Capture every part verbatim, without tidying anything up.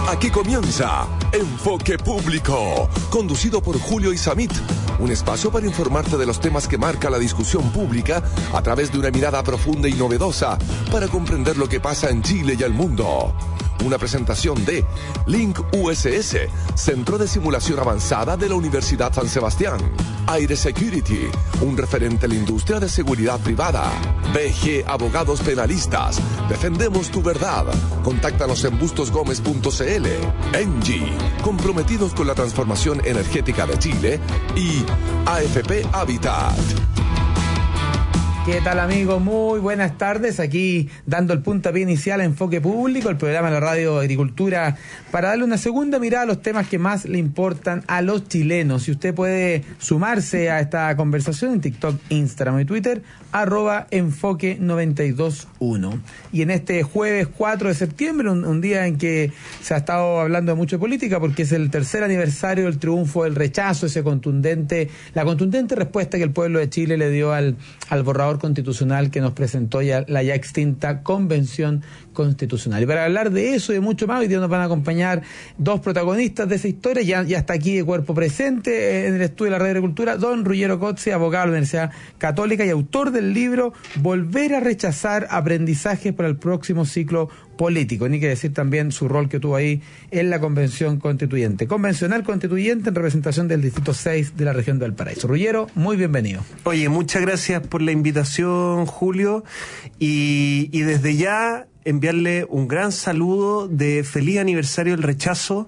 Aquí comienza Enfoque Público, conducido por Julio Isamit, un espacio para informarte de los temas que marca la discusión pública a través de una mirada profunda y novedosa para comprender lo que pasa en Chile y el mundo. Una presentación de Link U S S, Centro de Simulación Avanzada de la Universidad San Sebastián. Aire Security, un referente en la industria de seguridad privada. B G Abogados Penalistas, defendemos tu verdad. Contáctanos en bustos gómez punto c l. Engie, comprometidos con la transformación energética de Chile. Y A F P Habitat. ¿Qué tal, amigos? Muy buenas tardes. Aquí dando el puntapié inicial a Enfoque Público, el programa de la Radio Agricultura, para darle una segunda mirada a los temas que más le importan a los chilenos. Y usted puede sumarse a esta conversación en TikTok, Instagram y Twitter, arroba enfoque noventa y dos uno. Y en este jueves cuatro de septiembre, un, un día en que se ha estado hablando de mucho de política, porque es el tercer aniversario del triunfo del rechazo, ese contundente, la contundente respuesta que el pueblo de Chile le dio al, al borrador constitucional que nos presentó ya la ya extinta Convención Constitucional. Y para hablar de eso y de mucho más, hoy día nos van a acompañar dos protagonistas de esa historia. Ya, ya está aquí de cuerpo presente en el estudio de la Radio Agricultura, don Ruggiero Cozzi, abogado de la Universidad Católica y autor del libro Volver a rechazar, aprendizajes para el próximo ciclo político. Ni que decir también su rol que tuvo ahí en la Convención Constituyente. Convencional Constituyente en representación del Distrito seis de la región de Valparaíso. Ruggiero, muy bienvenido. Oye, muchas gracias por la invitación, Julio, y, y desde ya enviarle un gran saludo de feliz aniversario del rechazo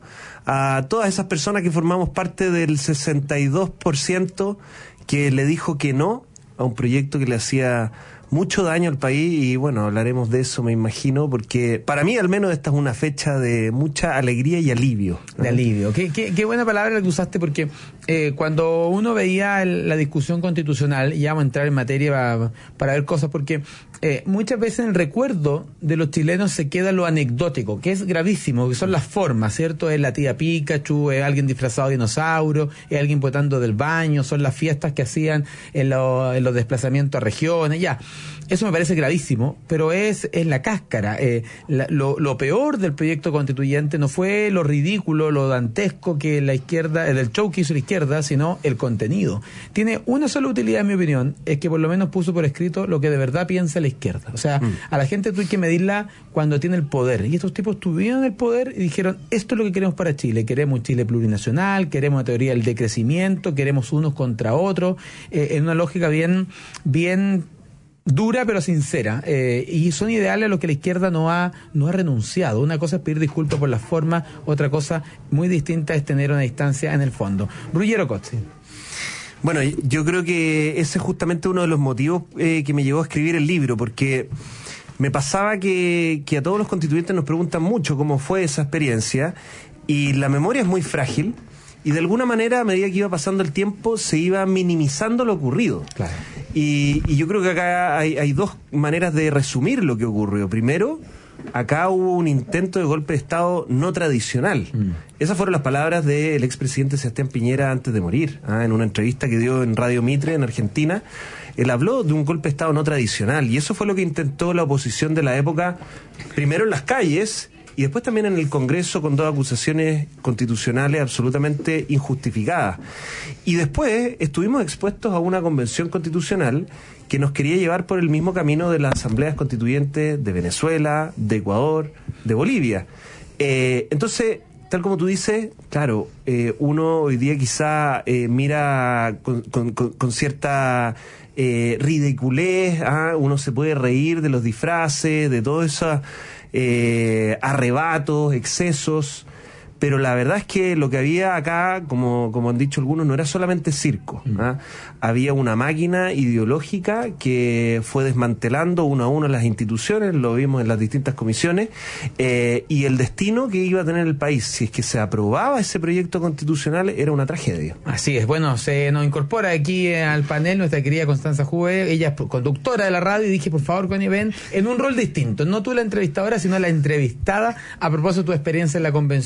a todas esas personas que formamos parte del sesenta y dos por ciento que le dijo que no a un proyecto que le hacía mucho daño al país. Y bueno, hablaremos de eso, me imagino, porque para mí al menos esta es una fecha de mucha alegría y alivio, ¿no? De alivio. Qué, qué, qué buena palabra la que usaste, porque eh, cuando uno veía el, la discusión constitucional, y ya vamos a entrar en materia para, para ver cosas, porque eh, muchas veces en el recuerdo de los chilenos se queda lo anecdótico, que es gravísimo, que son las formas, ¿cierto? Es la tía Pikachu, es alguien disfrazado de dinosaurio, es alguien botando del baño, son las fiestas que hacían en, lo, en los desplazamientos a regiones, ya. Eso me parece gravísimo, pero es, es la cáscara. Eh, la, lo, lo peor del proyecto constituyente no fue lo ridículo, lo dantesco que la izquierda, el show que hizo la izquierda, sino el contenido. Tiene una sola utilidad, en mi opinión, es que por lo menos puso por escrito lo que de verdad piensa la izquierda. O sea, mm. a la gente tú hay que medirla cuando tiene el poder. Y estos tipos tuvieron el poder y dijeron, esto es lo que queremos para Chile. Queremos un Chile plurinacional, queremos la teoría del decrecimiento, queremos unos contra otros, eh, en una lógica bien, bien dura pero sincera, eh, y son ideales a los que la izquierda no ha no ha renunciado. Una cosa es pedir disculpas por las formas, otra cosa muy distinta es tener una distancia en el fondo. Ruggiero Cozzi. Bueno, yo creo que ese es justamente uno de los motivos eh, que me llevó a escribir el libro, porque me pasaba que, que a todos los constituyentes nos preguntan mucho cómo fue esa experiencia, y la memoria es muy frágil, y de alguna manera a medida que iba pasando el tiempo se iba minimizando lo ocurrido. Claro. Y, y yo creo que acá hay, hay dos maneras de resumir lo que ocurrió. Primero, acá hubo un intento de golpe de Estado no tradicional. Mm. Esas fueron las palabras del expresidente Sebastián Piñera antes de morir, ¿ah? En una entrevista que dio en Radio Mitre, en Argentina. Él habló de un golpe de Estado no tradicional, y eso fue lo que intentó la oposición de la época, primero en las calles y después también en el Congreso, con dos acusaciones constitucionales absolutamente injustificadas. Y después estuvimos expuestos a una convención constitucional que nos quería llevar por el mismo camino de las asambleas constituyentes de Venezuela, de Ecuador, de Bolivia. Eh, entonces, tal como tú dices, claro, eh, uno hoy día quizá eh, mira con, con, con cierta eh, ridiculez, ¿ah? Uno se puede reír de los disfraces, de todo eso. Eh, arrebatos, excesos, pero la verdad es que lo que había acá, como, como han dicho algunos, no era solamente circo, ¿eh? Mm. Había una máquina ideológica que fue desmantelando uno a uno las instituciones, lo vimos en las distintas comisiones, eh, y el destino que iba a tener el país, si es que se aprobaba ese proyecto constitucional, era una tragedia. Así es. Bueno, se nos incorpora aquí al panel nuestra querida Constanza Juve, ella es conductora de la radio, y dije, por favor, Connie, ven en un rol distinto, no tú la entrevistadora, sino la entrevistada, a propósito de tu experiencia en la Convención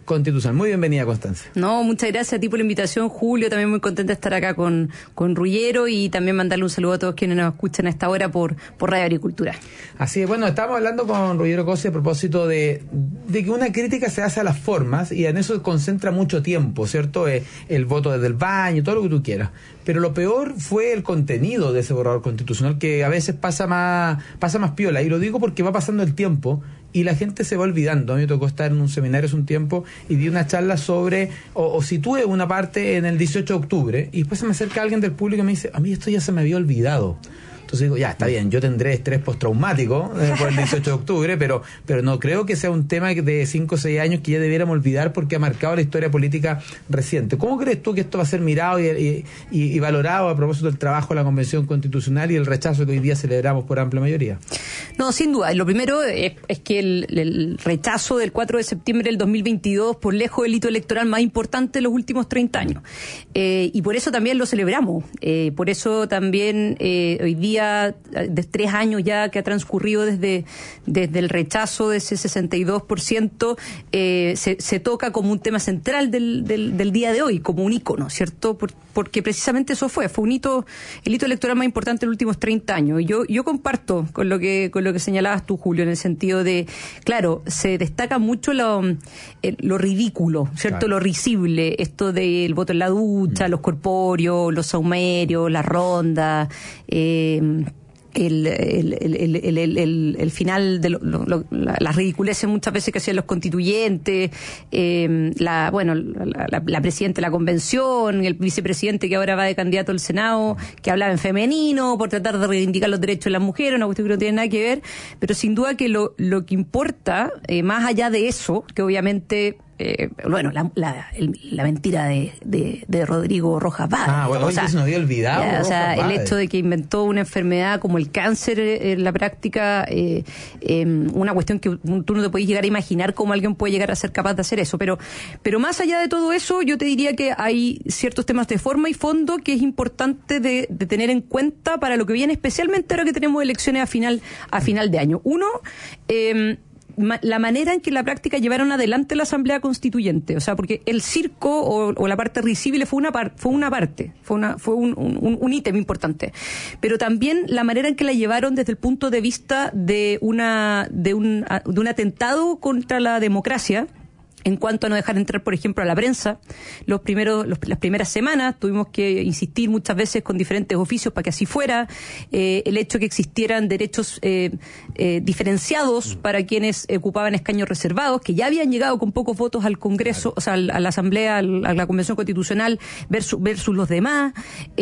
Constitucional. Muy bienvenida, Constanza. No, muchas gracias a ti por la invitación, Julio. También muy contenta de estar acá con, con Ruggiero y también mandarle un saludo a todos quienes nos escuchan a esta hora por, por Radio Agricultura. Así es, bueno, estamos hablando con Ruggiero Cosi a propósito de, de que una crítica se hace a las formas y en eso concentra mucho tiempo, ¿cierto? Eh, el voto desde el baño, todo lo que tú quieras. Pero lo peor fue el contenido de ese borrador constitucional, que a veces pasa más, pasa más piola. Y lo digo porque va pasando el tiempo y la gente se va olvidando. A mí me tocó estar en un seminario hace un tiempo y di una charla sobre, o, o situé una parte en el dieciocho de octubre, y después se me acerca alguien del público y me dice, a mí esto ya se me había olvidado. Entonces digo, ya, está bien, yo tendré estrés postraumático eh, por el dieciocho de octubre, pero pero no creo que sea un tema de cinco o seis años que ya debiéramos olvidar porque ha marcado la historia política reciente. ¿Cómo crees tú que esto va a ser mirado y, y, y, y valorado a propósito del trabajo de la Convención Constitucional y el rechazo que hoy día celebramos por amplia mayoría? No, sin duda. Lo primero es, es que el, el rechazo del cuatro de septiembre del dos mil veintidós, por lejos el hito electoral más importante de los últimos treinta años. Eh, y por eso también lo celebramos. Eh, por eso también eh, hoy día de tres años ya que ha transcurrido desde, desde el rechazo de ese sesenta y dos por ciento, eh, se, se toca como un tema central del, del, del día de hoy, como un ícono, ¿cierto? Por, porque precisamente eso fue, fue un hito, el hito electoral más importante de los últimos treinta años. Y yo, yo comparto con lo que, con lo que señalabas tú, Julio, en el sentido de, claro, se destaca mucho lo, eh, lo ridículo, ¿cierto? Claro. Lo risible, esto del voto en la ducha, mm. los corpóreos, los saumerios, las rondas, eh, El, el, el, el, el, el, el final de lo, lo, lo, la, las ridiculeces muchas veces que hacían los constituyentes, eh, la bueno la, la, la presidenta de la convención, el vicepresidente que ahora va de candidato al Senado, que hablaba en femenino por tratar de reivindicar los derechos de las mujeres, una cuestión que no tiene nada que ver, pero sin duda que lo, lo que importa, eh, más allá de eso, que obviamente Eh, bueno, la, la, el, la mentira de, de, de Rodrigo Rojas Vade. Ah, bueno, o sea, se nos había olvidado. Ya, o sea, Rojas el Vade. hecho de que inventó una enfermedad como el cáncer eh, en la práctica, eh, eh, una cuestión que tú no te podés llegar a imaginar cómo alguien puede llegar a ser capaz de hacer eso. Pero, pero más allá de todo eso, yo te diría que hay ciertos temas de forma y fondo que es importante de, de tener en cuenta para lo que viene, especialmente ahora que tenemos elecciones a final, a final de año. Uno, eh, la manera en que en la práctica llevaron adelante la Asamblea Constituyente, o sea, porque el circo o, o la parte risible fue una par, fue una parte, fue una fue un, un, un ítem importante, pero también la manera en que la llevaron desde el punto de vista de una de un de un atentado contra la democracia. En cuanto a no dejar entrar, por ejemplo, a la prensa, los primeros, los, las primeras semanas tuvimos que insistir muchas veces con diferentes oficios para que así fuera. Eh, el hecho de que existieran derechos eh, eh, diferenciados para quienes ocupaban escaños reservados, que ya habían llegado con pocos votos al Congreso, o sea, a la Asamblea, a la Convención Constitucional versus, versus los demás.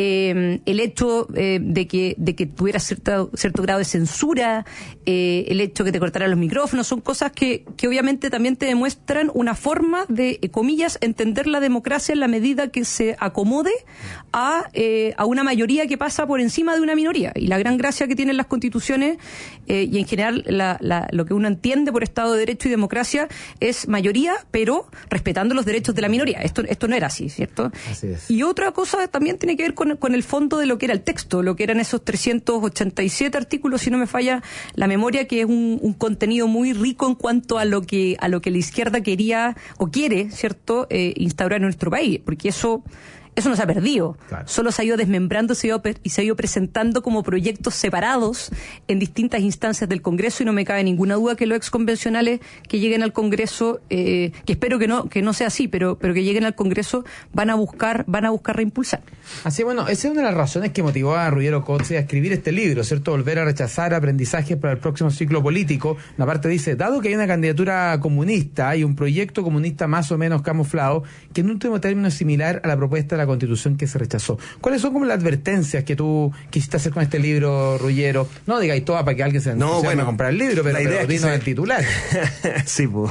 Eh, el hecho eh, de que de que tuviera cierto, cierto grado de censura, eh, el hecho de que te cortaran los micrófonos, son cosas que, que obviamente también te demuestran una forma de, eh, comillas, entender la democracia en la medida que se acomode a, eh, a una mayoría que pasa por encima de una minoría. Y la gran gracia que tienen las constituciones eh, y en general la, la, lo que uno entiende por Estado de Derecho y democracia es mayoría, pero respetando los derechos de la minoría. Esto, esto no era así, ¿cierto? Así es. Y otra cosa también tiene que ver con, con el fondo de lo que era el texto, lo que eran esos trescientos ochenta y siete artículos, si no me falla la memoria, que es un, un contenido muy rico en cuanto a lo que a lo que la izquierda quería o quiere, ¿cierto?, eh, instaurar en nuestro país, porque eso eso no se ha perdido, claro. Solo se ha ido desmembrando se ha ido, y se ha ido presentando como proyectos separados en distintas instancias del Congreso, y no me cabe ninguna duda que los exconvencionales que lleguen al Congreso, eh, que espero que no que no sea así, pero pero que lleguen al Congreso van a buscar van a buscar reimpulsar. Así, bueno, esa es una de las razones que motivó a Ruggiero Cosi a escribir este libro, ¿cierto? Volver a rechazar aprendizajes para el próximo ciclo político. Una parte dice, dado que hay una candidatura comunista, hay un proyecto comunista más o menos camuflado, que en último término es similar a la propuesta de la Constitución que se rechazó. ¿Cuáles son como las advertencias que tú quisiste hacer con este libro, Ruggiero? No digáis todas para que alguien se no, bueno, a comprar el libro, pero, la idea pero es que dinos se... el titular. Sí, pues.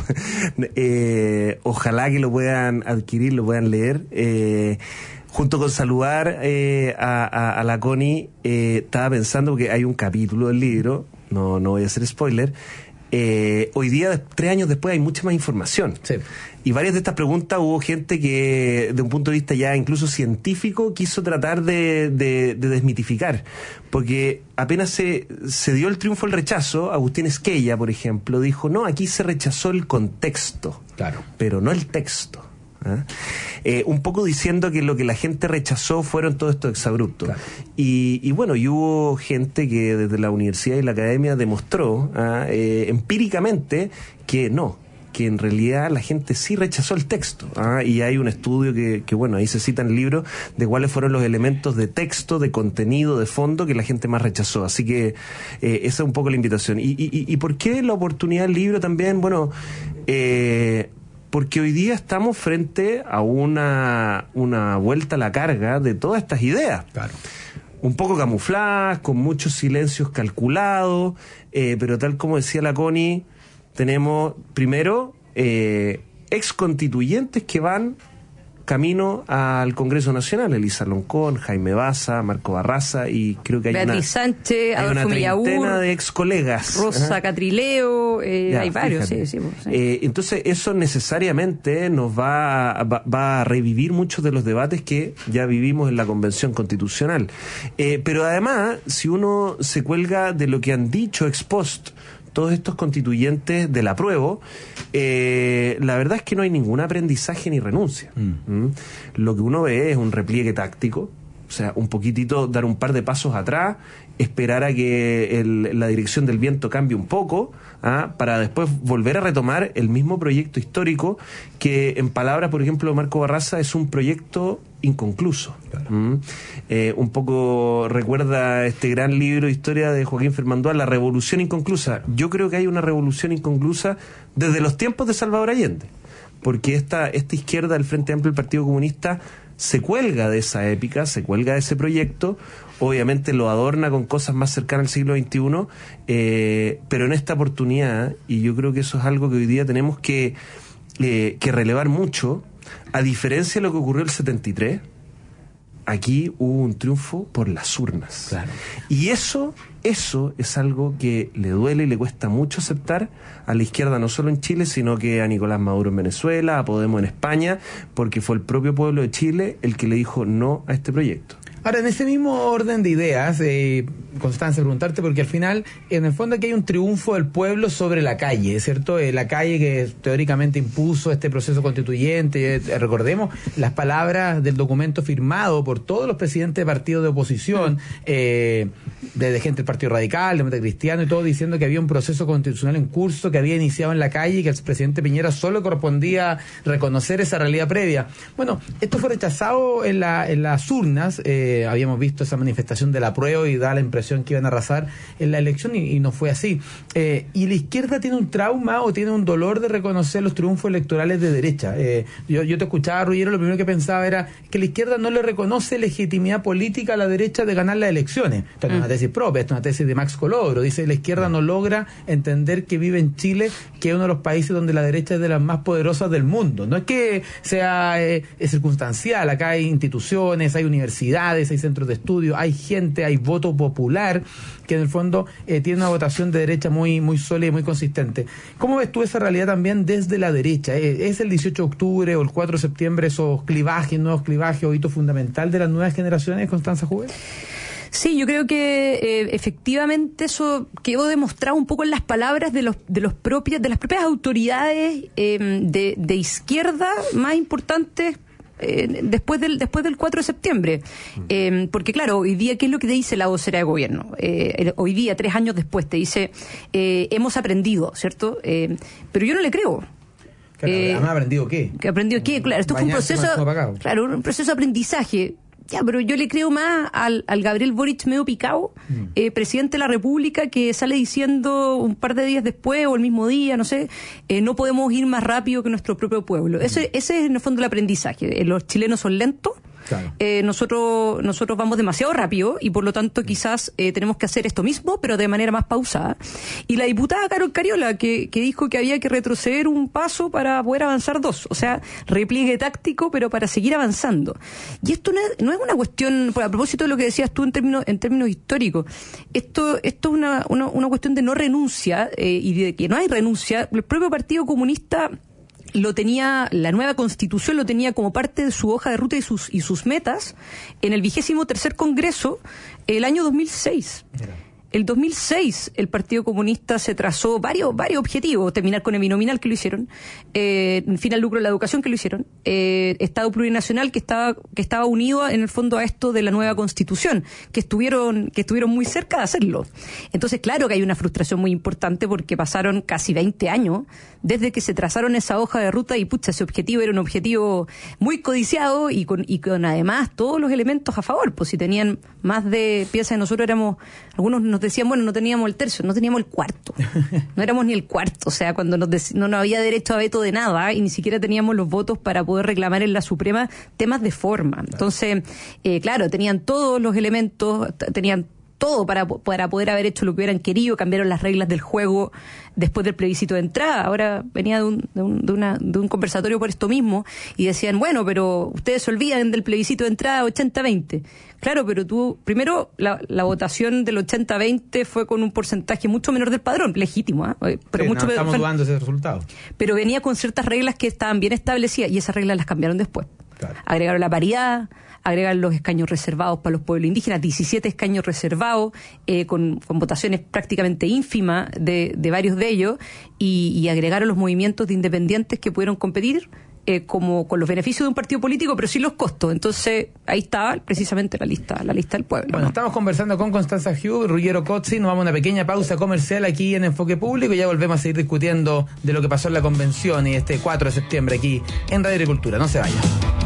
Eh, ojalá que lo puedan adquirir, lo puedan leer. Eh, junto con saludar eh, a, a, a la Connie, eh, estaba pensando que hay un capítulo del libro, no, no voy a hacer spoiler, Eh, hoy día, tres años después, hay mucha más información. Sí. Y varias de estas preguntas hubo gente que, de un punto de vista ya incluso científico, quiso tratar de, de, de desmitificar. Porque apenas se, se dio el triunfo el rechazo, Agustín Esquella, por ejemplo, dijo, no, aquí se rechazó el contexto, claro, pero no el texto. ¿Ah? Eh, un poco diciendo que lo que la gente rechazó fueron todos estos exabruptos. Claro. Y, y bueno, y hubo gente que desde la universidad y la academia demostró ¿ah? eh, empíricamente que no, que en realidad la gente sí rechazó el texto. ¿ah? Y hay un estudio que, que, bueno, ahí se citan libros de cuáles fueron los elementos de texto, de contenido, de fondo que la gente más rechazó. Así que eh, esa es un poco la invitación. ¿Y, y, y por qué la oportunidad del libro también? Bueno, eh... porque hoy día estamos frente a una, una vuelta a la carga de todas estas ideas. Claro. Un poco camufladas, con muchos silencios calculados, eh, pero tal como decía la Connie, tenemos primero eh, ex constituyentes que van camino al Congreso Nacional, Elisa Loncón, Jaime Baza, Marco Barraza, y creo que hay Beatriz una, Sánchez, hay Adolfo una treintena Millaur, de ex colegas. Rosa Ajá. Catrileo, eh, Ya, hay varios, sí, sí, sí. Eh, entonces eso necesariamente nos va a, va, va a revivir muchos de los debates que ya vivimos en la Convención Constitucional. Eh, pero además, si uno se cuelga de lo que han dicho ex post todos estos constituyentes del apruebo, eh, la verdad es que no hay ningún aprendizaje ni renuncia. Mm. ¿Mm? Lo que uno ve es un repliegue táctico, o sea, un poquitito dar un par de pasos atrás, esperar a que el, la dirección del viento cambie un poco, ¿ah? para después volver a retomar el mismo proyecto histórico que, en palabras, por ejemplo, de Marco Barraza, es un proyecto inconcluso. Claro. ¿Mm? Eh, un poco recuerda este gran libro de historia de Joaquín Fermandoa, La Revolución Inconclusa. Yo creo que hay una revolución inconclusa desde los tiempos de Salvador Allende, porque esta, esta izquierda del Frente Amplio del Partido Comunista se cuelga de esa épica, se cuelga de ese proyecto, obviamente lo adorna con cosas más cercanas al siglo veintiuno, eh, pero en esta oportunidad, y yo creo que eso es algo que hoy día tenemos que, eh, que relevar mucho, a diferencia de lo que ocurrió el setenta y tres, aquí hubo un triunfo por las urnas. Claro. Y eso, eso es algo que le duele y le cuesta mucho aceptar a la izquierda, no solo en Chile, sino que a Nicolás Maduro en Venezuela, a Podemos en España, porque fue el propio pueblo de Chile el que le dijo no a este proyecto. Ahora, en ese mismo orden de ideas, eh, Constanza, preguntarte, porque al final, en el fondo aquí hay un triunfo del pueblo sobre la calle, ¿cierto? Eh, la calle que teóricamente impuso este proceso constituyente. Eh, recordemos las palabras del documento firmado por todos los presidentes de partidos de oposición, eh, desde gente del Partido Radical, Demócrata Cristiano y todo, diciendo que había un proceso constitucional en curso que había iniciado en la calle y que al presidente Piñera solo correspondía reconocer esa realidad previa. Bueno, esto fue rechazado en, la, en las urnas, eh, habíamos visto esa manifestación del apruebo y da la impresión que iban a arrasar en la elección y, y no fue así. Eh, y la izquierda tiene un trauma o tiene un dolor de reconocer los triunfos electorales de derecha. Eh, yo, yo te escuchaba, Ruggiero, lo primero que pensaba era que la izquierda no le reconoce legitimidad política a la derecha de ganar las elecciones. Esto no es una tesis propia, esto es una tesis de Max Colodro. Dice, la izquierda no logra entender que vive en Chile, que es uno de los países donde la derecha es de las más poderosas del mundo. No es que sea eh, es circunstancial, acá hay instituciones, hay universidades, hay centros de estudio, hay gente, hay voto popular que en el fondo eh, tiene una votación de derecha muy muy sólida y muy consistente. ¿Cómo ves tú esa realidad también desde la derecha? ¿Eh, ¿Es el dieciocho de octubre o el cuatro de septiembre esos clivajes, nuevos clivajes o hito fundamental de las nuevas generaciones, Constanza Juve? Sí, yo creo que eh, efectivamente eso quedó demostrado un poco en las palabras de los de los propios de las propias autoridades eh, de, de izquierda más importantes Eh, después del después del cuatro de septiembre, eh, porque claro, hoy día, ¿qué es lo que te dice la vocera de gobierno? Eh, hoy día, tres años después, te dice eh, hemos aprendido, ¿cierto? Eh, pero yo no le creo. Claro, eh, ¿Han aprendido qué? ¿Que aprendió qué? Claro, esto fue un proceso, claro, un proceso de aprendizaje. Ya, pero yo le creo más al, al Gabriel Boric medio picado, mm. eh, presidente de la República, que sale diciendo un par de días después o el mismo día, no sé, eh, no podemos ir más rápido que nuestro propio pueblo. Mm. Ese, ese es en el fondo el aprendizaje. Los chilenos son lentos, Claro. Eh, nosotros, nosotros vamos demasiado rápido y por lo tanto quizás eh, tenemos que hacer esto mismo, pero de manera más pausada. Y la diputada Carol Cariola, que, que dijo que había que retroceder un paso para poder avanzar dos. O sea, repliegue táctico, pero para seguir avanzando. Y esto no es, no es una cuestión, a propósito de lo que decías tú en términos, en términos históricos, esto, esto es una, una, una cuestión de no renuncia eh, y de que no hay renuncia. El propio Partido Comunista lo tenía, la nueva Constitución lo tenía como parte de su hoja de ruta y sus, y sus metas en el vigésimo tercer Congreso el año dos mil seis. Mira. El dos mil seis el Partido Comunista se trazó varios varios objetivos: terminar con el binominal, que lo hicieron, eh, fin al lucro de la educación, que lo hicieron, eh, Estado plurinacional, que estaba que estaba unido en el fondo a esto de la nueva Constitución, que estuvieron que estuvieron muy cerca de hacerlo. Entonces, claro que hay una frustración muy importante porque pasaron casi veinte años desde que se trazaron esa hoja de ruta y pucha, ese objetivo era un objetivo muy codiciado y con y con además todos los elementos a favor. Pues si tenían más de, piensa que nosotros éramos, algunos nos decían, bueno, no teníamos el tercio, no teníamos el cuarto. No éramos ni el cuarto. O sea, cuando nos dec- no, no había derecho a veto de nada y ni siquiera teníamos los votos para poder reclamar en la Suprema temas de forma. Entonces, eh, claro, tenían todos los elementos, t- tenían todo para, para poder haber hecho lo que hubieran querido. Cambiaron las reglas del juego después del plebiscito de entrada. Ahora venía de un, de un, de una, de un conversatorio por esto mismo y decían, bueno, pero ustedes se olvidan del plebiscito de entrada ochenta veinte. Claro, pero tú, primero, la, la votación del ochenta veinte fue con un porcentaje mucho menor del padrón, legítimo, ¿eh? Pero sí, mucho no, estamos menor, dudando de ese resultado. pero venía con ciertas reglas que estaban bien establecidas y esas reglas las cambiaron después. Claro. Agregaron la paridad, agregaron los escaños reservados para los pueblos indígenas, diecisiete escaños reservados, eh, con, con votaciones prácticamente ínfimas de, de varios de ellos, y, y agregaron los movimientos de independientes que pudieron competir eh, como con los beneficios de un partido político, pero sin los costos. Entonces, ahí está precisamente la lista, la lista del pueblo. Bueno, ¿no? estamos conversando con Constanza Hugh, Ruggiero Cozzi, nos vamos a una pequeña pausa comercial aquí en Enfoque Público y ya volvemos a seguir discutiendo de lo que pasó en la convención y este cuatro de septiembre aquí en Radio Agricultura. No se vayan.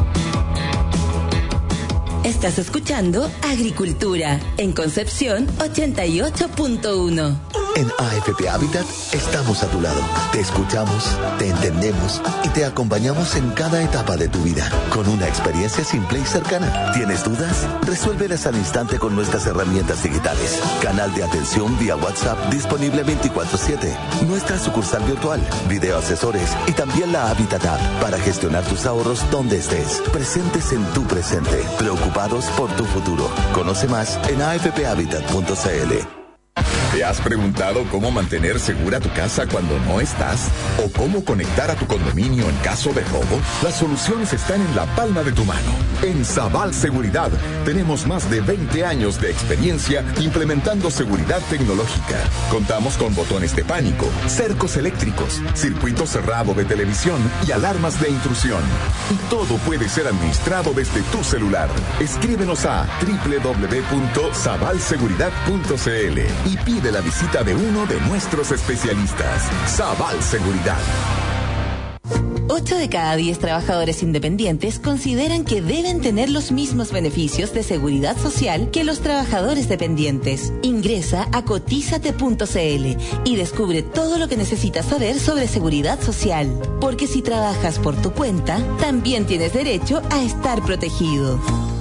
Estás escuchando Agricultura en Concepción ochenta y ocho punto uno. En A F P Habitat estamos a tu lado. Te escuchamos, te entendemos y te acompañamos en cada etapa de tu vida con una experiencia simple y cercana. ¿Tienes dudas? Resuélvelas al instante con nuestras herramientas digitales. Canal de atención vía WhatsApp disponible veinticuatro siete. Nuestra sucursal virtual, video asesores y también la Habitat App para gestionar tus ahorros donde estés. Presentes en tu presente. Preocupados por tu futuro. Conoce más en a f p habitat punto c l. ¿Te has preguntado cómo mantener segura tu casa cuando no estás? ¿O cómo conectar a tu condominio en caso de robo? Las soluciones están en la palma de tu mano. En Sabal Seguridad tenemos más de veinte años de experiencia implementando seguridad tecnológica. Contamos con botones de pánico, cercos eléctricos, circuito cerrado de televisión y alarmas de intrusión. Y todo puede ser administrado desde tu celular. Escríbenos a doble u doble u doble u punto sabal seguridad punto c l y pide la visita de uno de nuestros especialistas. Sabal Seguridad. ocho de cada diez trabajadores independientes consideran que deben tener los mismos beneficios de seguridad social que los trabajadores dependientes. Ingresa a cotízate punto c l y descubre todo lo que necesitas saber sobre seguridad social. Porque si trabajas por tu cuenta, también tienes derecho a estar protegido.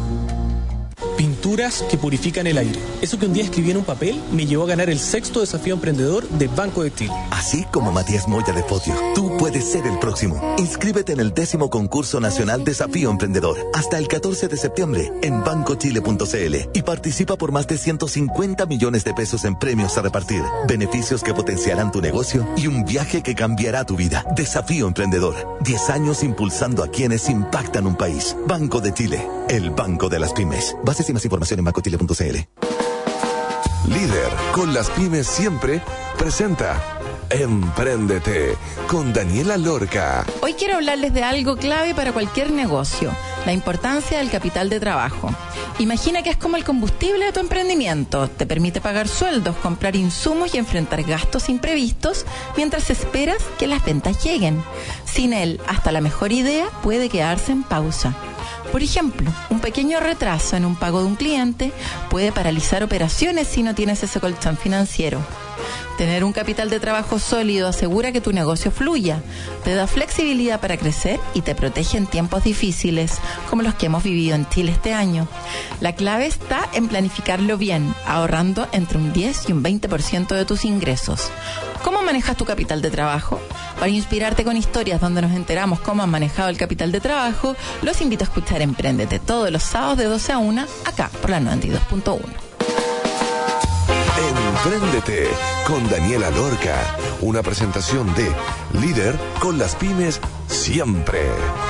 Pinturas que purifican el aire. Eso que un día escribí en un papel me llevó a ganar el sexto desafío emprendedor de Banco de Chile. Así como Matías Moya de Fodio, tú puedes ser el próximo. Inscríbete en el décimo concurso nacional Desafío Emprendedor hasta el catorce de septiembre en banco chile punto c l y participa por más de ciento cincuenta millones de pesos en premios a repartir, beneficios que potenciarán tu negocio y un viaje que cambiará tu vida. Desafío Emprendedor. diez años impulsando a quienes impactan un país. Banco de Chile, el banco de las pymes. Bases y más información en banco chile punto c l. Líder con las pymes siempre presenta Empréndete con Daniela Lorca. Hoy quiero hablarles de algo clave para cualquier negocio: la importancia del capital de trabajo. Imagina que es como el combustible de tu emprendimiento. Te permite pagar sueldos, comprar insumos y enfrentar gastos imprevistos mientras esperas que las ventas lleguen. Sin él, hasta la mejor idea puede quedarse en pausa. Por ejemplo, un pequeño retraso en un pago de un cliente puede paralizar operaciones si no tienes ese colchón financiero. Tener un capital de trabajo sólido asegura que tu negocio fluya, te da flexibilidad para crecer y te protege en tiempos difíciles, como los que hemos vivido en Chile este año. La clave está en planificarlo bien, ahorrando entre un diez y un veinte por ciento de tus ingresos. ¿Cómo manejas tu capital de trabajo? Para inspirarte con historias donde nos enteramos cómo han manejado el capital de trabajo, los invito a escuchar Emprendete todos los sábados de doce a una, acá por la noventa y dos punto uno. Empréndete con Daniela Lorca, una presentación de Líder con las pymes siempre.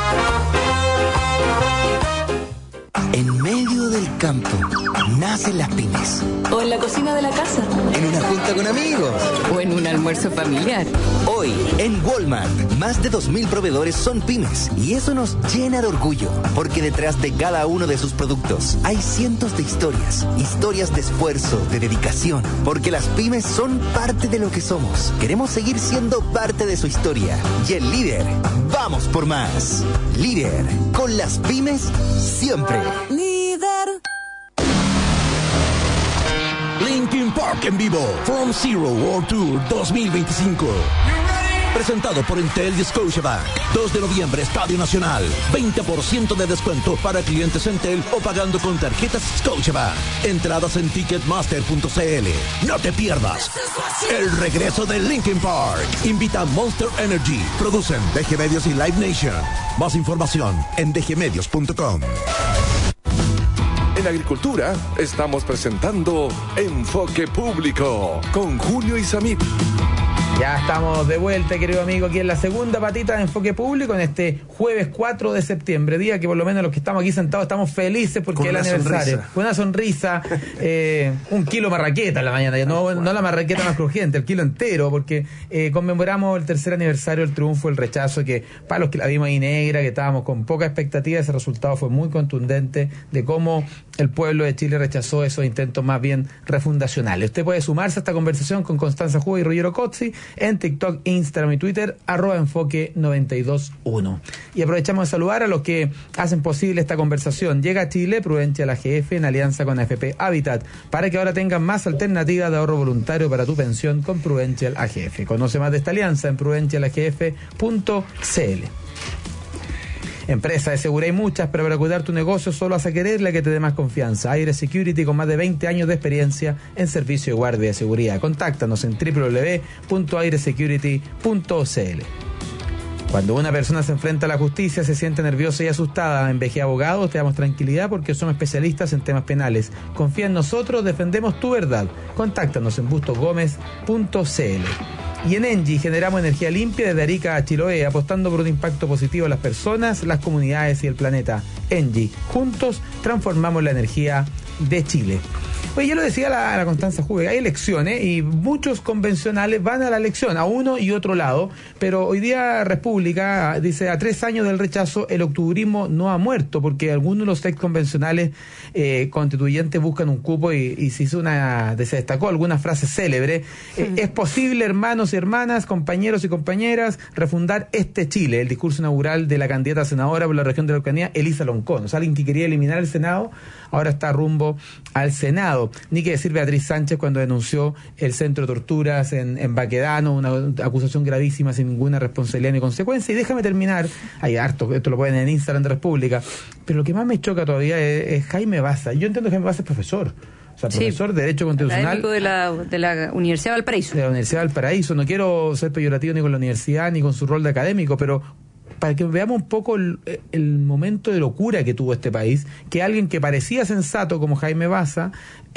En medio del campo nacen las pymes. O en la cocina de la casa. En una junta con amigos. O en un almuerzo familiar. Hoy, en Walmart, más de dos mil proveedores son pymes. Y eso nos llena de orgullo. Porque detrás de cada uno de sus productos hay cientos de historias. Historias de esfuerzo, de dedicación. Porque las pymes son parte de lo que somos. Queremos seguir siendo parte de su historia. Y el líder, vamos por más. Líder, con las pymes siempre. Líder. Linkin Park en vivo, From Zero World Tour dos mil veinticinco. Presentado por Entel y Scotiabank. dos de noviembre, Estadio Nacional. veinte por ciento de descuento para clientes Entel o pagando con tarjetas Scotiabank. Entradas en ticketmaster punto c l. No te pierdas el regreso de Linkin Park. Invita a Monster Energy. Producen D G Medios y Live Nation. Más información en d g medios punto com. En Agricultura estamos presentando Enfoque Público con Julio Isamit. Ya estamos de vuelta, querido amigo, aquí en la segunda patita de Enfoque Público en este jueves cuatro de septiembre, día que por lo menos los que estamos aquí sentados estamos felices porque es el aniversario. Sonrisa. Con una sonrisa, eh, un kilo marraqueta en la mañana, no, no la marraqueta más crujiente, el kilo entero, porque eh, conmemoramos el tercer aniversario del triunfo, el rechazo, que para los que la vimos ahí negra, que estábamos con poca expectativa, ese resultado fue muy contundente de cómo el pueblo de Chile rechazó esos intentos más bien refundacionales. Usted puede sumarse a esta conversación con Constanza Juba y Ruggiero Cozzi en TikTok, Instagram y Twitter, arroba enfoque noventa y dos uno. Y aprovechamos de saludar a los que hacen posible esta conversación. Llega a Chile Prudential A G F en alianza con A F P Habitat, para que ahora tengan más alternativas de ahorro voluntario para tu pensión con Prudential A G F. Conoce más de esta alianza en prudential a g f punto c l. Empresa de seguridad hay muchas, pero para cuidar tu negocio solo vas a querer la que te dé más confianza. Aire Security, con más de veinte años de experiencia en servicio de guardia de seguridad. Contáctanos en doble u doble u doble u punto aire security punto c l. Cuando una persona se enfrenta a la justicia, se siente nerviosa y asustada, en B G Abogados te damos tranquilidad porque somos especialistas en temas penales. Confía en nosotros, defendemos tu verdad. Contáctanos en bustos gómez punto c l. Y en Engie generamos energía limpia desde Arica a Chiloé, apostando por un impacto positivo a las personas, las comunidades y el planeta. Engie, juntos transformamos la energía de Chile. Oye, yo lo decía a la, a la Constanza Juve, hay elecciones y muchos convencionales van a la elección, a uno y otro lado, pero hoy día República dice, a tres años del rechazo, el octubrismo no ha muerto, porque algunos de los ex convencionales eh, constituyentes buscan un cupo y, y se hizo una, se destacó alguna frase célebre, eh, es posible, hermanos y hermanas, compañeros y compañeras, refundar este Chile, el discurso inaugural de la candidata a senadora por la región de la Araucanía, Elisa Loncón, o sea, alguien que quería eliminar el Senado, ahora está rumbo al Senado. Ni que decir Beatriz Sánchez cuando denunció el centro de torturas en, en Baquedano, una acusación gravísima sin ninguna responsabilidad ni consecuencia. Y déjame terminar, hay harto, esto lo pueden en Instagram de República, pero lo que más me choca todavía es, es Jaime Baza. Yo entiendo que Jaime Baza es profesor, o sea, profesor sí, de Derecho Constitucional de la, de la Universidad de Valparaíso. De la Universidad de Valparaíso. No quiero ser peyorativo ni con la universidad ni con su rol de académico, pero para que veamos un poco el, el momento de locura que tuvo este país, que alguien que parecía sensato como Jaime Baza,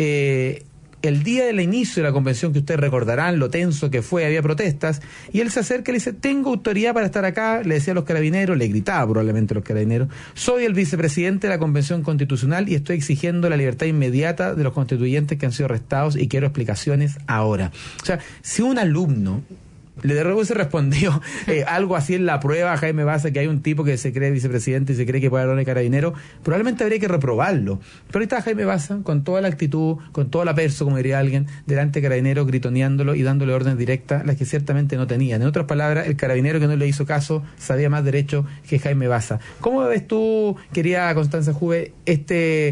eh, el día del inicio de la convención, que ustedes recordarán lo tenso que fue, había protestas, y él se acerca y le dice, tengo autoridad para estar acá, le decía a los carabineros, le gritaba probablemente a los carabineros, soy el vicepresidente de la Convención Constitucional y estoy exigiendo la libertad inmediata de los constituyentes que han sido arrestados y quiero explicaciones ahora. O sea, si un alumno le de repente se respondió eh, algo así en la prueba a Jaime Baza, que hay un tipo que se cree vicepresidente y se cree que puede hablar de carabinero, probablemente habría que reprobarlo. Pero ahí está Jaime Baza con toda la actitud, con toda la perso, como diría alguien, delante de carabinero, gritoneándolo y dándole órdenes directas, las que ciertamente no tenían. En otras palabras, el carabinero que no le hizo caso sabía más derecho que Jaime Baza. ¿Cómo ves tú, querida Constanza Juve, este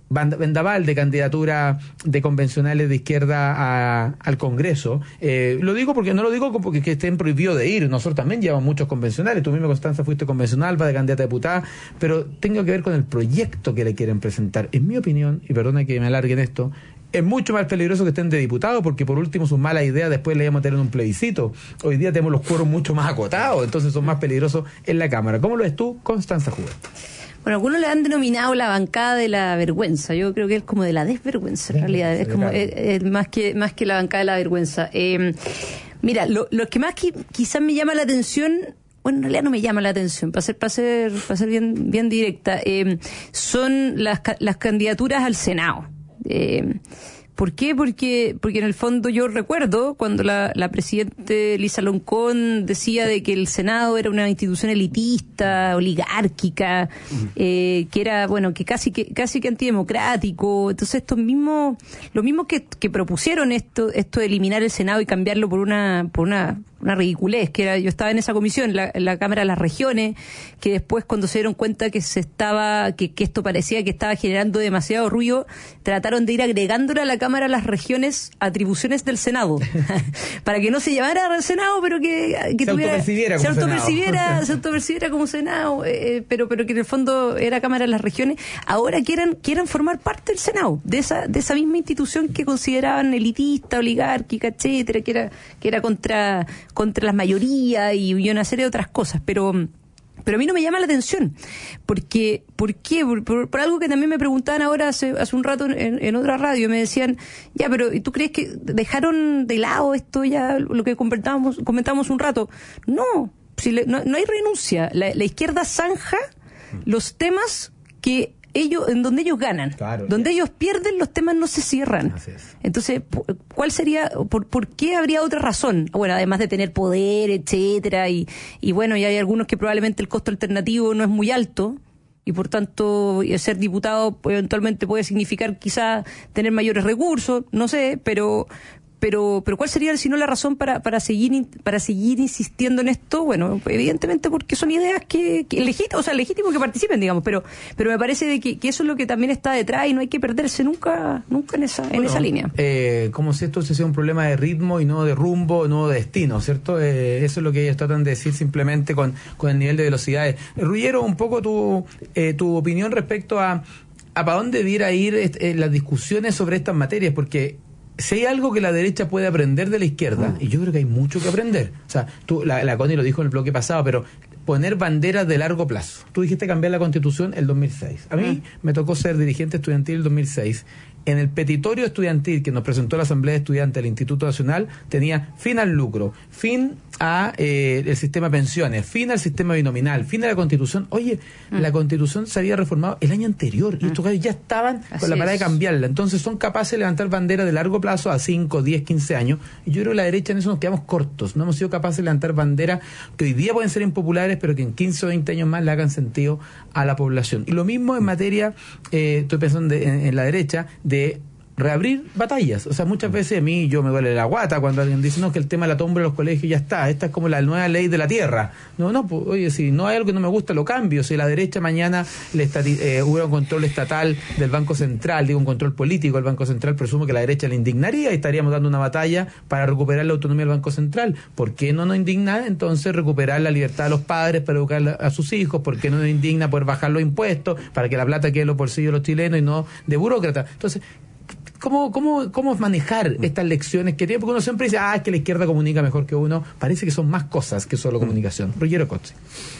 vendaval de candidatura de convencionales de izquierda a, al Congreso. Eh, lo digo porque no lo digo porque que estén prohibidos de ir. Nosotros también llevamos muchos convencionales. Tú mismo, Constanza, fuiste convencional, va de candidata a diputada, pero tengo que ver con el proyecto que le quieren presentar. En mi opinión, y perdona que me alargue en esto, es mucho más peligroso que estén de diputados, porque por último sus malas ideas después le vamos a tener un plebiscito. Hoy día tenemos los cuoros mucho más acotados, entonces son más peligrosos en la Cámara. ¿Cómo lo ves tú, Constanza Huber? Bueno, algunos le han denominado la bancada de la vergüenza. Yo creo que es como de la desvergüenza, en realidad. Es como es, es más que más que la bancada de la vergüenza. Eh, mira, lo, lo que más que quizás me llama la atención, bueno, en realidad no me llama la atención, para ser para ser para ser bien bien directa, eh, son las las candidaturas al Senado. Eh, ¿Por qué? Porque porque en el fondo yo recuerdo cuando la, la presidente Lisa Loncón decía de que el Senado era una institución elitista, oligárquica, eh, que era, bueno, que casi que casi que antidemocrático. Entonces estos mismos, los mismos que, que propusieron esto esto de eliminar el Senado y cambiarlo por una por una una ridiculez, que era, yo estaba en esa comisión, la, la Cámara de las Regiones, que después cuando se dieron cuenta que se estaba, que, que esto parecía que estaba generando demasiado ruido, trataron de ir agregándole a la Cámara de las Regiones atribuciones del Senado, para que no se llamara al Senado, pero que, que se tuviera, autopercibiera se como autopercibiera, Senado. se autopercibiera como Senado, eh, pero, pero que en el fondo era Cámara de las Regiones, ahora quieran, quieran formar parte del Senado, de esa, de esa misma institución que consideraban elitista, oligárquica, etcétera, que era, que era contra contra las mayorías y, y una serie de otras cosas, pero pero a mí no me llama la atención, porque ¿por qué? Por, por, por algo que también me preguntaban ahora hace, hace un rato en, en otra radio, me decían, ya, pero ¿tú crees que dejaron de lado esto ya, lo que comentábamos, comentábamos un rato? No, si le, no, no hay renuncia, la, la izquierda zanja los temas que ellos, en donde ellos ganan, claro, donde ellos pierden, los temas no se cierran. Entonces, ¿cuál sería, por, por qué habría otra razón? Bueno, además de tener poder, etcétera, y, y bueno, y hay algunos que probablemente el costo alternativo no es muy alto, y por tanto ser diputado eventualmente puede significar quizá tener mayores recursos, no sé, pero pero pero ¿cuál sería si no la razón para para seguir para seguir insistiendo en esto? Bueno, evidentemente porque son ideas que, que legítimas, o sea, legítimo que participen, digamos, pero pero me parece de que, que eso es lo que también está detrás y no hay que perderse nunca nunca en esa en bueno, esa línea. Eh, como si esto sea un problema de ritmo y no de rumbo, no de destino, ¿cierto? Eh, eso es lo que ellos tratan de decir simplemente con con el nivel de velocidades. Ruggiero, un poco tu eh, tu opinión respecto a a para dónde debiera ir eh, las discusiones sobre estas materias, porque si hay algo que la derecha puede aprender de la izquierda, y yo creo que hay mucho que aprender. O sea, tú, la, la Connie lo dijo en el bloque pasado, pero poner banderas de largo plazo. Tú dijiste cambiar la Constitución el dos mil seis. A mí uh-huh. me tocó ser dirigente estudiantil el dos mil seis. En el petitorio estudiantil que nos presentó la Asamblea de Estudiantes del Instituto Nacional tenía fin al lucro, fin a eh, el sistema de pensiones, fin al sistema binominal, fin a la Constitución. Oye, mm. la Constitución se había reformado el año anterior y mm. estos gallos ya estaban Así con la parada es. de cambiarla. Entonces son capaces de levantar banderas de largo plazo a cinco, diez, quince años. Y yo creo que la derecha en eso nos quedamos cortos. No hemos sido capaces de levantar banderas que hoy día pueden ser impopulares, pero que en quince o veinte años más le hagan sentido a la población. Y lo mismo en materia, eh, estoy pensando de, en, en la derecha, de reabrir batallas. O sea, muchas veces a mí yo me duele la guata cuando alguien dice, no, que el tema de la tumba de los colegios ya está, esta es como la nueva ley de la tierra. No, no, pues, oye, si no hay algo que no me gusta, lo cambio. Si la derecha mañana le estati- eh, hubiera un control estatal del Banco Central, digo, un control político del Banco Central, presumo que la derecha le indignaría y estaríamos dando una batalla para recuperar la autonomía del Banco Central. ¿Por qué no nos indigna entonces recuperar la libertad de los padres para educar a sus hijos? ¿Por qué no nos indigna poder bajar los impuestos para que la plata quede en los bolsillos de los chilenos y no de burócratas? Entonces, ¿Cómo, cómo, ¿Cómo manejar estas lecciones que tiene? Porque uno siempre dice, ah, es que la izquierda comunica mejor que uno. Parece que son más cosas que solo comunicación. Ruggiero Cozzi.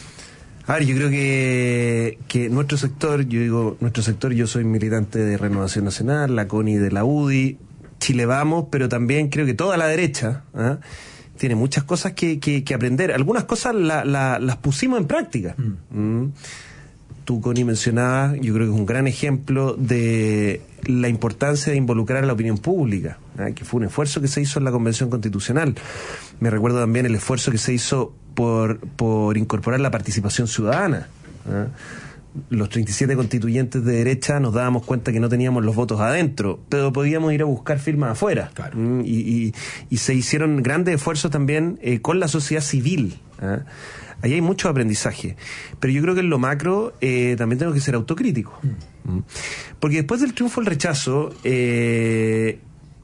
A ver, yo creo que, que nuestro sector, yo digo, nuestro sector, yo soy militante de Renovación Nacional, la CONI de la U D I, Chile Vamos, pero también creo que toda la derecha ¿eh? tiene muchas cosas que, que, que aprender. Algunas cosas la, la, las pusimos en práctica. Mm. Mm. Tú, Connie, mencionabas, yo creo que es un gran ejemplo de la importancia de involucrar a la opinión pública, ¿eh? que fue un esfuerzo que se hizo en la Convención Constitucional. Me recuerdo también el esfuerzo que se hizo por, por incorporar la participación ciudadana. ¿eh? Los treinta y siete constituyentes de derecha nos dábamos cuenta que no teníamos los votos adentro, pero podíamos ir a buscar firmas afuera. Claro. ¿Mm? Y, y, y se hicieron grandes esfuerzos también eh, con la sociedad civil. ¿ah? Ahí hay mucho aprendizaje. Pero yo creo que en lo macro eh, también tenemos que ser autocríticos. Mm. Porque después del triunfo del rechazo, eh,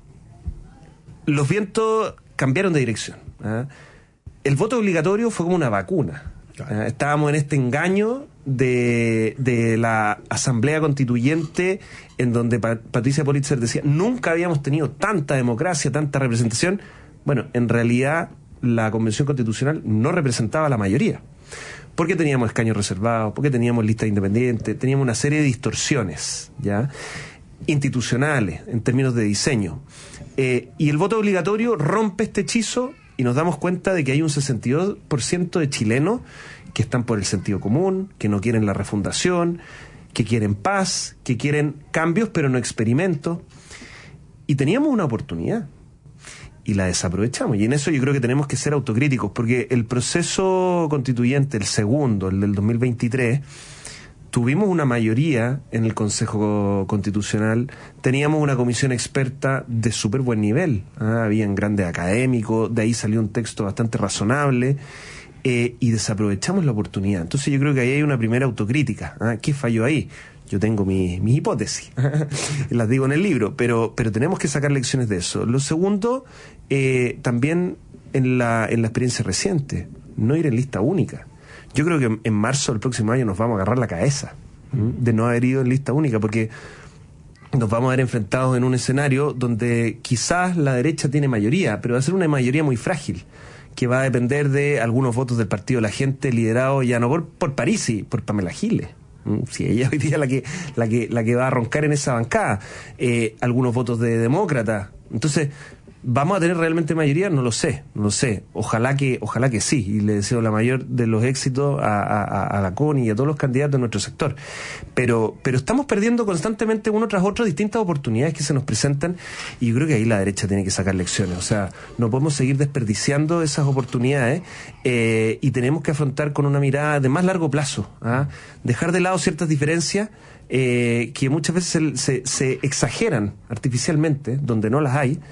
los vientos cambiaron de dirección. ¿ah? El voto obligatorio fue como una vacuna. Claro. ¿ah? Estábamos en este engaño de, de la Asamblea Constituyente, en donde pa- Patricia Politzer decía, nunca habíamos tenido tanta democracia, tanta representación. Bueno, en realidad la Convención Constitucional no representaba a la mayoría, porque teníamos escaños reservados, porque teníamos listas independientes, teníamos una serie de distorsiones, ¿ya?, institucionales, en términos de diseño. Eh, y el voto obligatorio rompe este hechizo y nos damos cuenta de que hay un sesenta y dos por ciento de chilenos que están por el sentido común, que no quieren la refundación, que quieren paz, que quieren cambios pero no experimentos. Y teníamos una oportunidad y la desaprovechamos. Y en eso yo creo que tenemos que ser autocríticos, porque el proceso constituyente, el segundo, el del dos mil veintitrés, tuvimos una mayoría en el Consejo Constitucional, teníamos una comisión experta de súper buen nivel, ¿ah? Habían grandes académicos, de ahí salió un texto bastante razonable, eh, y desaprovechamos la oportunidad. Entonces yo creo que ahí hay una primera autocrítica. ¿ah? ¿Qué falló ahí? Yo tengo mis mi hipótesis, las digo en el libro, pero, pero tenemos que sacar lecciones de eso. Lo segundo, eh, también en la, en la experiencia reciente, no ir en lista única. Yo creo que en marzo del próximo año nos vamos a agarrar la cabeza, ¿m? de no haber ido en lista única, porque nos vamos a ver enfrentados en un escenario donde quizás la derecha tiene mayoría, pero va a ser una mayoría muy frágil, que va a depender de algunos votos del Partido de la Gente, liderado ya no por, por Parisi, por Pamela Giles. Si ella hoy día la que la que la que va a roncar en esa bancada, eh, algunos votos de demócratas. Entonces, ¿vamos a tener realmente mayoría? No lo sé, no lo sé. Ojalá que ojalá que sí, y le deseo la mayor de los éxitos a, a, a la Connie y a todos los candidatos de nuestro sector. Pero pero estamos perdiendo constantemente uno tras otro distintas oportunidades que se nos presentan, y yo creo que ahí la derecha tiene que sacar lecciones. O sea, no podemos seguir desperdiciando esas oportunidades, eh, y tenemos que afrontar con una mirada de más largo plazo, ¿ah? Dejar de lado ciertas diferencias eh, que muchas veces se, se, se exageran artificialmente, donde no las hay,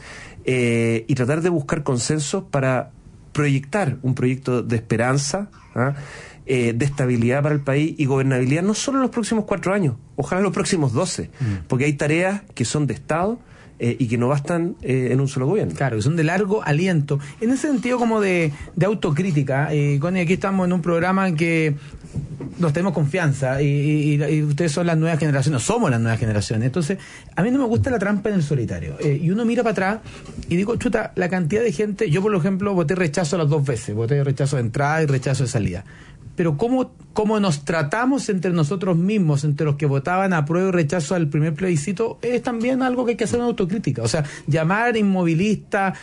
Eh, y tratar de buscar consensos para proyectar un proyecto de esperanza, ¿ah? eh, de estabilidad para el país y gobernabilidad, no solo en los próximos cuatro años, ojalá en los próximos doce, mm. porque hay tareas que son de Estado eh, y que no bastan eh, en un solo gobierno. Claro, que son de largo aliento. En ese sentido, como de, de autocrítica, eh, Connie, aquí estamos en un programa en que nos tenemos confianza y, y, y ustedes son las nuevas generaciones, somos las nuevas generaciones. Entonces, a mí no me gusta la trampa en el solitario. Eh, y uno mira para atrás y digo, chuta, la cantidad de gente, yo por ejemplo voté rechazo las dos veces, voté rechazo de entrada y rechazo de salida. Pero cómo, cómo nos tratamos entre nosotros mismos, entre los que votaban a prueba y rechazo al primer plebiscito, es también algo que hay que hacer una autocrítica. O sea, llamar inmovilista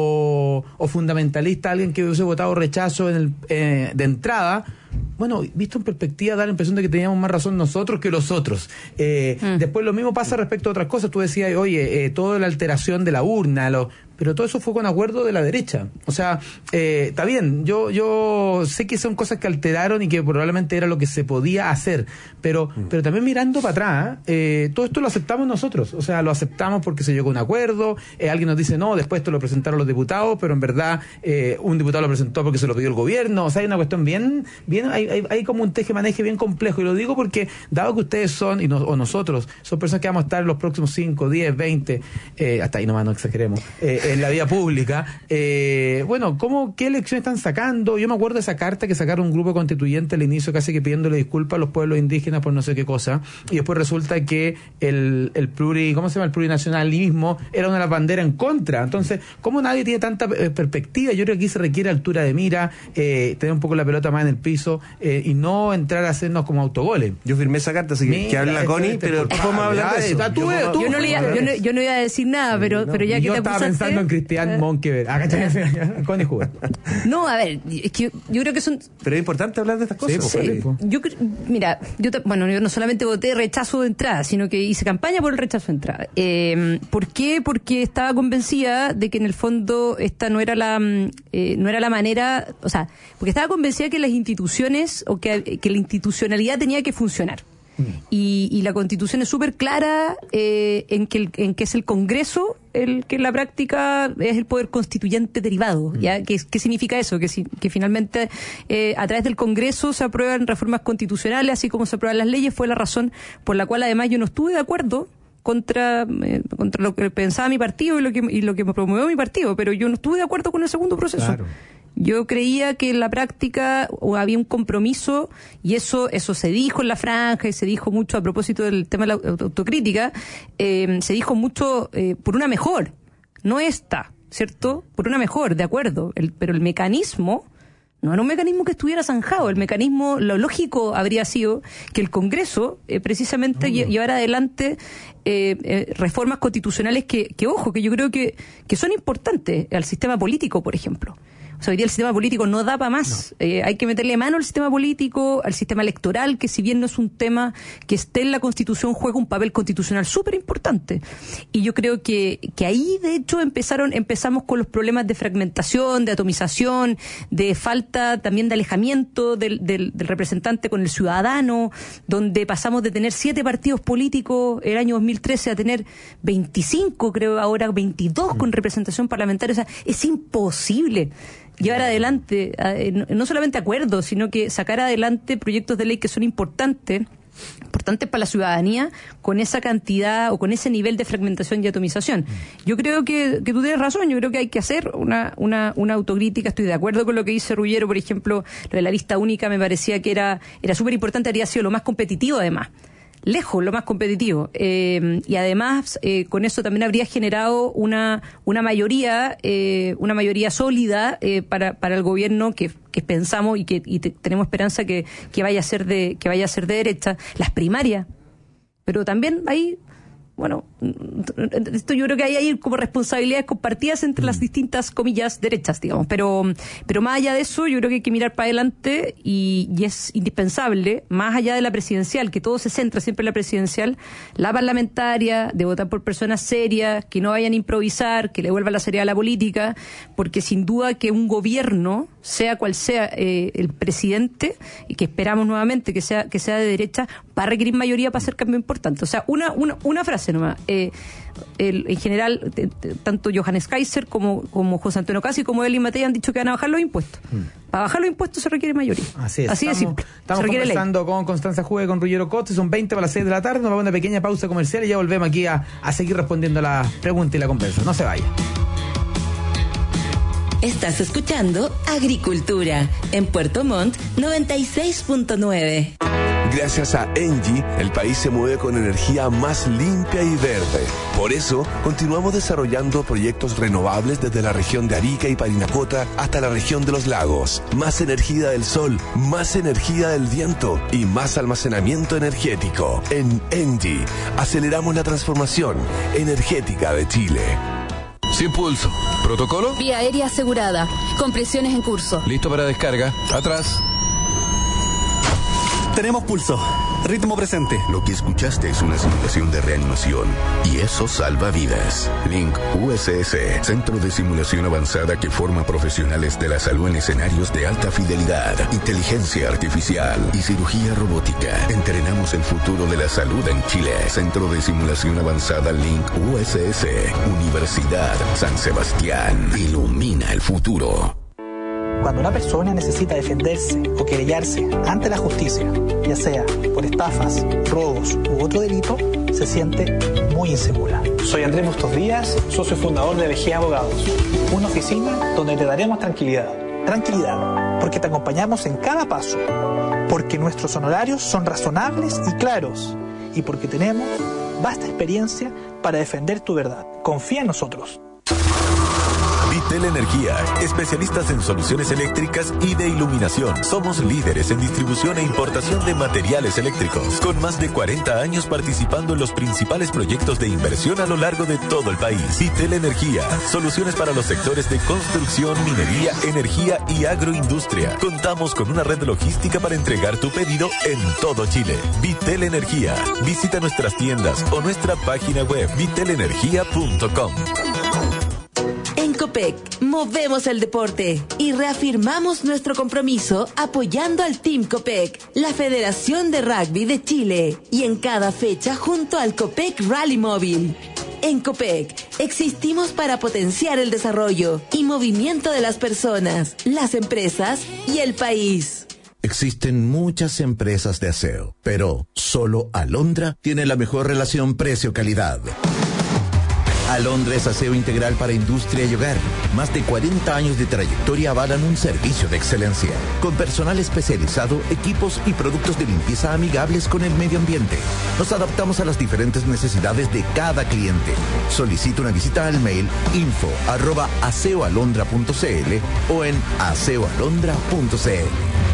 o, o fundamentalista a alguien que hubiese votado rechazo en el, eh, de entrada, bueno, visto en perspectiva, da la impresión de que teníamos más razón nosotros que los otros. Eh, mm. Después lo mismo pasa respecto a otras cosas. Tú decías, oye, eh, toda la alteración de la urna, lo, pero todo eso fue con acuerdo de la derecha. O sea, eh, está bien, yo yo sé que son cosas que alteraron y que probablemente era lo que se podía hacer, pero mm. pero también mirando para atrás, eh, todo esto lo aceptamos nosotros. O sea, lo aceptamos porque se llegó a un acuerdo, eh, alguien nos dice, no, después esto lo presentaron los diputados, pero en verdad eh, un diputado lo presentó porque se lo pidió el gobierno. O sea, hay una cuestión bien, bien hay, hay, hay como un teje-maneje bien complejo, y lo digo porque, dado que ustedes son, y no, o nosotros, son personas que vamos a estar en los próximos cinco, diez, veinte, eh, hasta ahí nomás no exageremos, eh, en la vida pública, eh, bueno, ¿cómo, qué elecciones están sacando? Yo me acuerdo de esa carta que sacaron un grupo constituyente al inicio, casi que pidiéndole disculpas a los pueblos indígenas por no sé qué cosa, y después resulta que el, el pluri, ¿cómo se llama? El plurinacionalismo era una de las banderas en contra. Entonces, ¿cómo nadie tiene tanta eh, perspectiva? Yo creo que aquí se requiere altura de mira, eh, tener un poco la pelota más en el piso, eh, y no entrar a hacernos como autogoles. Yo firmé esa carta, así que, Mira, que hable la Connie, este, pero ¿cómo vamos a hablar de eso? Tú, yo, tú, yo, no iba, yo, no, yo no iba a decir nada, pero, no, pero ya que yo te estaba acusaste, pensando en Cristian Monkever. Connie Jugar. No, a ver, es que yo, yo creo que son... Pero es importante hablar de estas cosas. Sí, sí. Yo, mira, yo, bueno, yo no solamente voté rechazo de entrada, sino que hice campaña por el rechazo de entrada. Eh, ¿Por qué? Porque estaba convencida de que en el fondo esta no era la eh, no era la manera, o sea, porque estaba convencida que las instituciones o que, que la institucionalidad tenía que funcionar. Mm. Y, y la Constitución es súper clara eh, en, que el, en que es el Congreso el que en la práctica es el poder constituyente derivado. Mm. ¿Ya? ¿Qué, qué significa eso? Que, si, que finalmente eh, a través del Congreso se aprueban reformas constitucionales, así como se aprueban las leyes. Fue la razón por la cual además yo no estuve de acuerdo contra eh, contra lo que pensaba mi partido y lo que y lo que me promovió mi partido, pero yo no estuve de acuerdo con el segundo proceso. Claro. Yo creía que en la práctica había un compromiso, y eso eso se dijo en la franja y se dijo mucho a propósito del tema de la autocrítica, eh, se dijo mucho eh, por una mejor, no esta, ¿cierto? Por una mejor, de acuerdo, el, pero el mecanismo no era un mecanismo que estuviera zanjado. El mecanismo, lo lógico habría sido que el Congreso eh, precisamente no, no. llevara adelante eh, eh, reformas constitucionales que, que, ojo, que yo creo que, que son importantes al sistema político, por ejemplo. O sea, hoy día el sistema político no da para más. No. Eh, hay que meterle mano al sistema político, al sistema electoral, que si bien no es un tema que esté en la Constitución, juega un papel constitucional súper importante. Y yo creo que, que ahí, de hecho, empezaron, empezamos con los problemas de fragmentación, de atomización, de falta también de alejamiento del, del, del representante con el ciudadano, donde pasamos de tener siete partidos políticos el año dos mil trece a tener veinticinco, creo ahora, veintidós con representación parlamentaria. O sea, es imposible llevar adelante, no solamente acuerdos, sino que sacar adelante proyectos de ley que son importantes, importantes para la ciudadanía, con esa cantidad o con ese nivel de fragmentación y atomización. Yo creo que, que tú tienes razón, yo creo que hay que hacer una, una, una autocrítica. Estoy de acuerdo con lo que dice Ruggiero, por ejemplo, lo de la lista única me parecía que era, era súper importante, habría sido lo más competitivo además. Lejos, lo más competitivo. Eh, y además, eh, con eso también habría generado una una mayoría eh, una mayoría sólida eh, para para el gobierno que, que pensamos y que y te, tenemos esperanza que, que vaya a ser de que vaya a ser de derecha. Las primarias. Pero también hay, bueno, esto yo creo que hay ahí como responsabilidades compartidas entre las distintas comillas derechas, digamos, pero pero más allá de eso yo creo que hay que mirar para adelante y, y es indispensable, más allá de la presidencial, que todo se centra siempre en la presidencial, la parlamentaria, de votar por personas serias, que no vayan a improvisar, que le vuelvan la seriedad a la política, porque sin duda que un gobierno, sea cual sea eh, el presidente, y que esperamos nuevamente que sea que sea de derecha, va a requerir mayoría para hacer cambio importante. O sea, una una, una frase nomás. Eh, el, en general, t- t- tanto Johannes Kaiser como, como José Antonio Casi como Eli Matei han dicho que van a bajar los impuestos. Mm. Para bajar los impuestos se requiere mayoría. Así es. Así estamos, de simple. Estamos conversando ley. con Constanza Juve, con Ruggiero Coste. Son veinte para las seis de la tarde. Nos vamos a una pequeña pausa comercial y ya volvemos aquí a, a seguir respondiendo a la pregunta y la conversa. No se vaya. Estás escuchando Agricultura en Puerto Montt noventa y seis punto nueve. Gracias a Engie, el país se mueve con energía más limpia y verde. Por eso, continuamos desarrollando proyectos renovables desde la región de Arica y Parinacota hasta la región de los lagos. Más energía del sol, más energía del viento y más almacenamiento energético. En Engie, aceleramos la transformación energética de Chile. Sin pulso. ¿Protocolo? Vía aérea asegurada. Compresiones en curso. Listo para descarga. Atrás. Tenemos pulso. Ritmo presente. Lo que escuchaste es una simulación de reanimación y eso salva vidas. Link U S S, Centro de Simulación Avanzada que forma profesionales de la salud en escenarios de alta fidelidad, inteligencia artificial y cirugía robótica. Entrenamos el futuro de la salud en Chile. Centro de Simulación Avanzada Link U S S, Universidad San Sebastián. Ilumina el futuro. Cuando una persona necesita defenderse o querellarse ante la justicia, ya sea por estafas, robos u otro delito, se siente muy insegura. Soy Andrés Bustos Díaz, socio fundador de Vejía Abogados, una oficina donde te daremos tranquilidad. Tranquilidad, porque te acompañamos en cada paso, porque nuestros honorarios son razonables y claros, y porque tenemos vasta experiencia para defender tu verdad. Confía en nosotros. Vitel Energía, especialistas en soluciones eléctricas y de iluminación. Somos líderes en distribución e importación de materiales eléctricos, con más de cuarenta años participando en los principales proyectos de inversión a lo largo de todo el país. Vitel Energía, soluciones para los sectores de construcción, minería, energía y agroindustria. Contamos con una red logística para entregar tu pedido en todo Chile. Vitel Energía. Visita nuestras tiendas o nuestra página web vitel energía punto com. En Copec, movemos el deporte y reafirmamos nuestro compromiso apoyando al Team Copec, la Federación de Rugby de Chile, y en cada fecha junto al Copec Rally Móvil. En Copec existimos para potenciar el desarrollo y movimiento de las personas, las empresas y el país. Existen muchas empresas de aseo, pero solo Alondra tiene la mejor relación precio-calidad. Alondra es aseo integral para industria y hogar. Más de cuarenta años de trayectoria avalan un servicio de excelencia, con personal especializado, equipos y productos de limpieza amigables con el medio ambiente. Nos adaptamos a las diferentes necesidades de cada cliente. Solicita una visita al mail info arroba aseoalondra punto cl o en aseoalondra punto cl.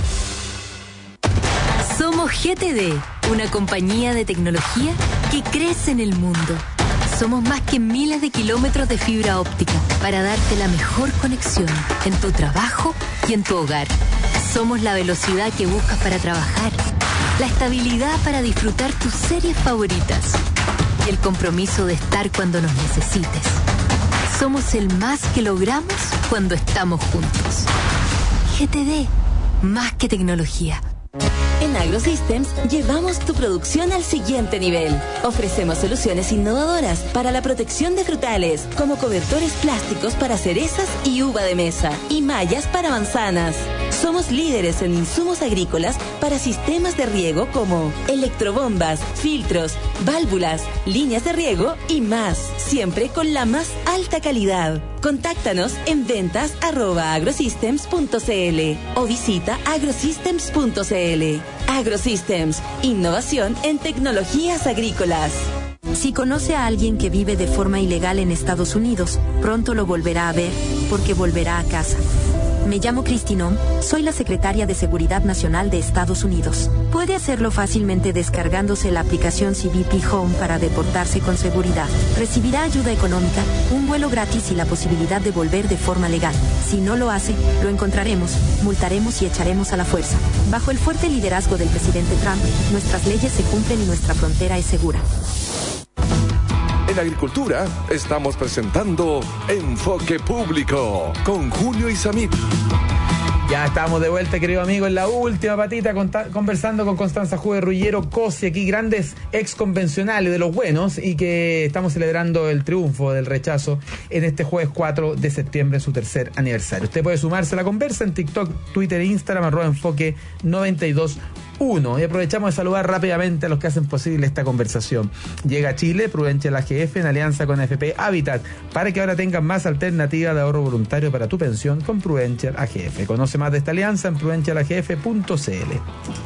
Somos G T D, una compañía de tecnología que crece en el mundo. Somos más que miles de kilómetros de fibra óptica para darte la mejor conexión en tu trabajo y en tu hogar. Somos la velocidad que buscas para trabajar, la estabilidad para disfrutar tus series favoritas y el compromiso de estar cuando nos necesites. Somos el más que logramos cuando estamos juntos. G T D, más que tecnología. En AgroSystems llevamos tu producción al siguiente nivel. Ofrecemos soluciones innovadoras para la protección de frutales, como cobertores plásticos para cerezas y uva de mesa, y mallas para manzanas. Somos líderes en insumos agrícolas para sistemas de riego como electrobombas, filtros, válvulas, líneas de riego y más, siempre con la más alta calidad. Contáctanos en ventas arroba agrosystems punto cl o visita agrosystems punto cl. AgroSystems, innovación en tecnologías agrícolas. Si conoce a alguien que vive de forma ilegal en Estados Unidos, pronto lo volverá a ver porque volverá a casa. Me llamo Christine, soy la secretaria de Seguridad Nacional de Estados Unidos. Puede hacerlo fácilmente descargándose la aplicación C B P Home para deportarse con seguridad. Recibirá ayuda económica, un vuelo gratis y la posibilidad de volver de forma legal. Si no lo hace, lo encontraremos, multaremos y echaremos a la fuerza. Bajo el fuerte liderazgo del presidente Trump, nuestras leyes se cumplen y nuestra frontera es segura. En Agricultura estamos presentando Enfoque Público con Julio Isamit. Ya estamos de vuelta, querido amigo, en la última patita conversando con Constanza Juve Ruggiero Cosi, aquí grandes ex convencionales de los buenos, y que estamos celebrando el triunfo del rechazo en este jueves cuatro de septiembre, en su tercer aniversario. Usted puede sumarse a la conversa en TikTok, Twitter e Instagram, arroba enfoque noventa y dos uno. Y aprovechamos de saludar rápidamente a los que hacen posible esta conversación. Llega a Chile Prudential A G F en alianza con A F P Habitat para que ahora tengan más alternativas de ahorro voluntario para tu pensión con Prudential A G F. Conoce más de esta alianza en prudential a g f punto cl.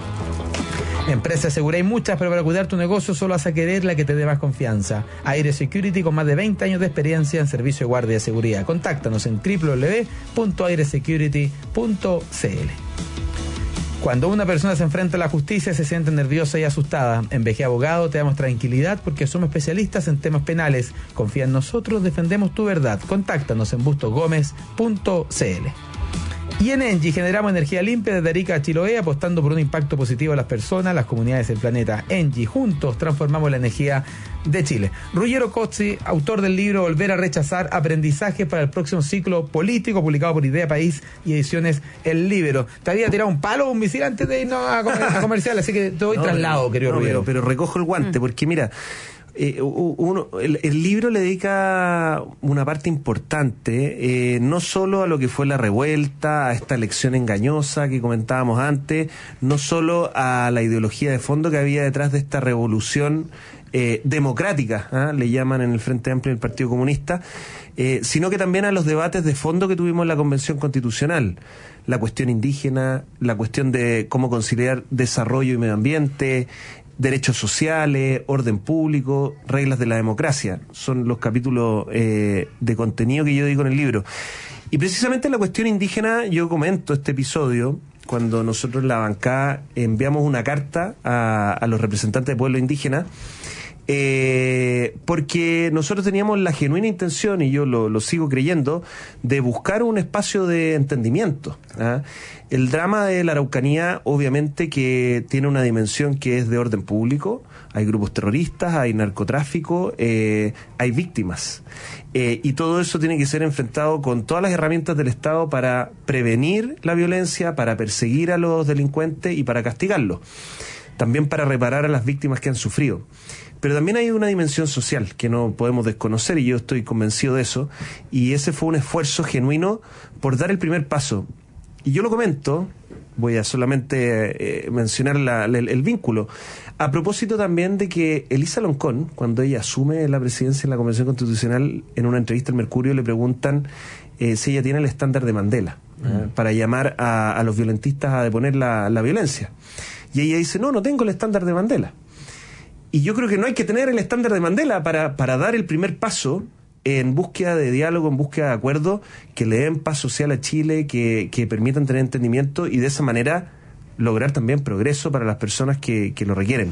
Empresas segura hay muchas, pero para cuidar tu negocio solo vas a querer la que te dé más confianza. Aire Security, con más de veinte años de experiencia en servicio de guardia de seguridad. Contáctanos en doble u doble u doble u punto aire security punto cl. Cuando una persona se enfrenta a la justicia se siente nerviosa y asustada. En V G Abogado te damos tranquilidad porque somos especialistas en temas penales. Confía en nosotros, defendemos tu verdad. Contáctanos en bustos gómez punto cl. Y en Engie generamos energía limpia desde Arica a Chiloé, apostando por un impacto positivo a las personas, las comunidades y el planeta. Engie, juntos transformamos la energía de Chile. Ruggiero Cosi, autor del libro Volver a rechazar, aprendizaje para el próximo ciclo político, publicado por Idea País y Ediciones El Libro. Te había tirado un palo o un misil antes de irnos a, comer, a comercial, así que te doy no, traslado, no, querido no, Ruggiero. Pero, pero recojo el guante, porque mira, Eh, uno, el, el libro le dedica una parte importante, eh, no solo a lo que fue la revuelta, a esta elección engañosa que comentábamos antes, no solo a la ideología de fondo que había detrás de esta revolución eh, democrática, ¿eh? le llaman en el Frente Amplio del Partido Comunista, eh, sino que también a los debates de fondo que tuvimos en la Convención Constitucional. La cuestión indígena, la cuestión de cómo conciliar desarrollo y medio ambiente, derechos sociales, orden público, reglas de la democracia. Son los capítulos eh, de contenido que yo digo en el libro. Y precisamente en la cuestión indígena yo comento este episodio cuando nosotros en la bancada enviamos una carta a, a los representantes de pueblos indígenas Eh, porque nosotros teníamos la genuina intención, y yo lo, lo sigo creyendo, de buscar un espacio de entendimiento. ¿ah? El drama de la Araucanía, obviamente, que tiene una dimensión que es de orden público. Hay grupos terroristas, hay narcotráfico, eh, hay víctimas. Eh, y todo eso tiene que ser enfrentado con todas las herramientas del Estado para prevenir la violencia, para perseguir a los delincuentes y para castigarlos. También para reparar a las víctimas que han sufrido. Pero también hay una dimensión social que no podemos desconocer, y yo estoy convencido de eso, y ese fue un esfuerzo genuino por dar el primer paso. Y yo lo comento, voy a solamente eh, mencionar la, la, el, el vínculo, a propósito también de que Elisa Loncón, cuando ella asume la presidencia en la Convención Constitucional, en una entrevista al Mercurio le preguntan eh, si ella tiene el estándar de Mandela, mm. eh, para llamar a, a los violentistas a deponer la, la violencia. Y ella dice, no, no tengo el estándar de Mandela. Y yo creo que no hay que tener el estándar de Mandela para, para dar el primer paso en búsqueda de diálogo, en búsqueda de acuerdo, que le den paz social a Chile, que, que permitan tener entendimiento y de esa manera lograr también progreso para las personas que, que lo requieren.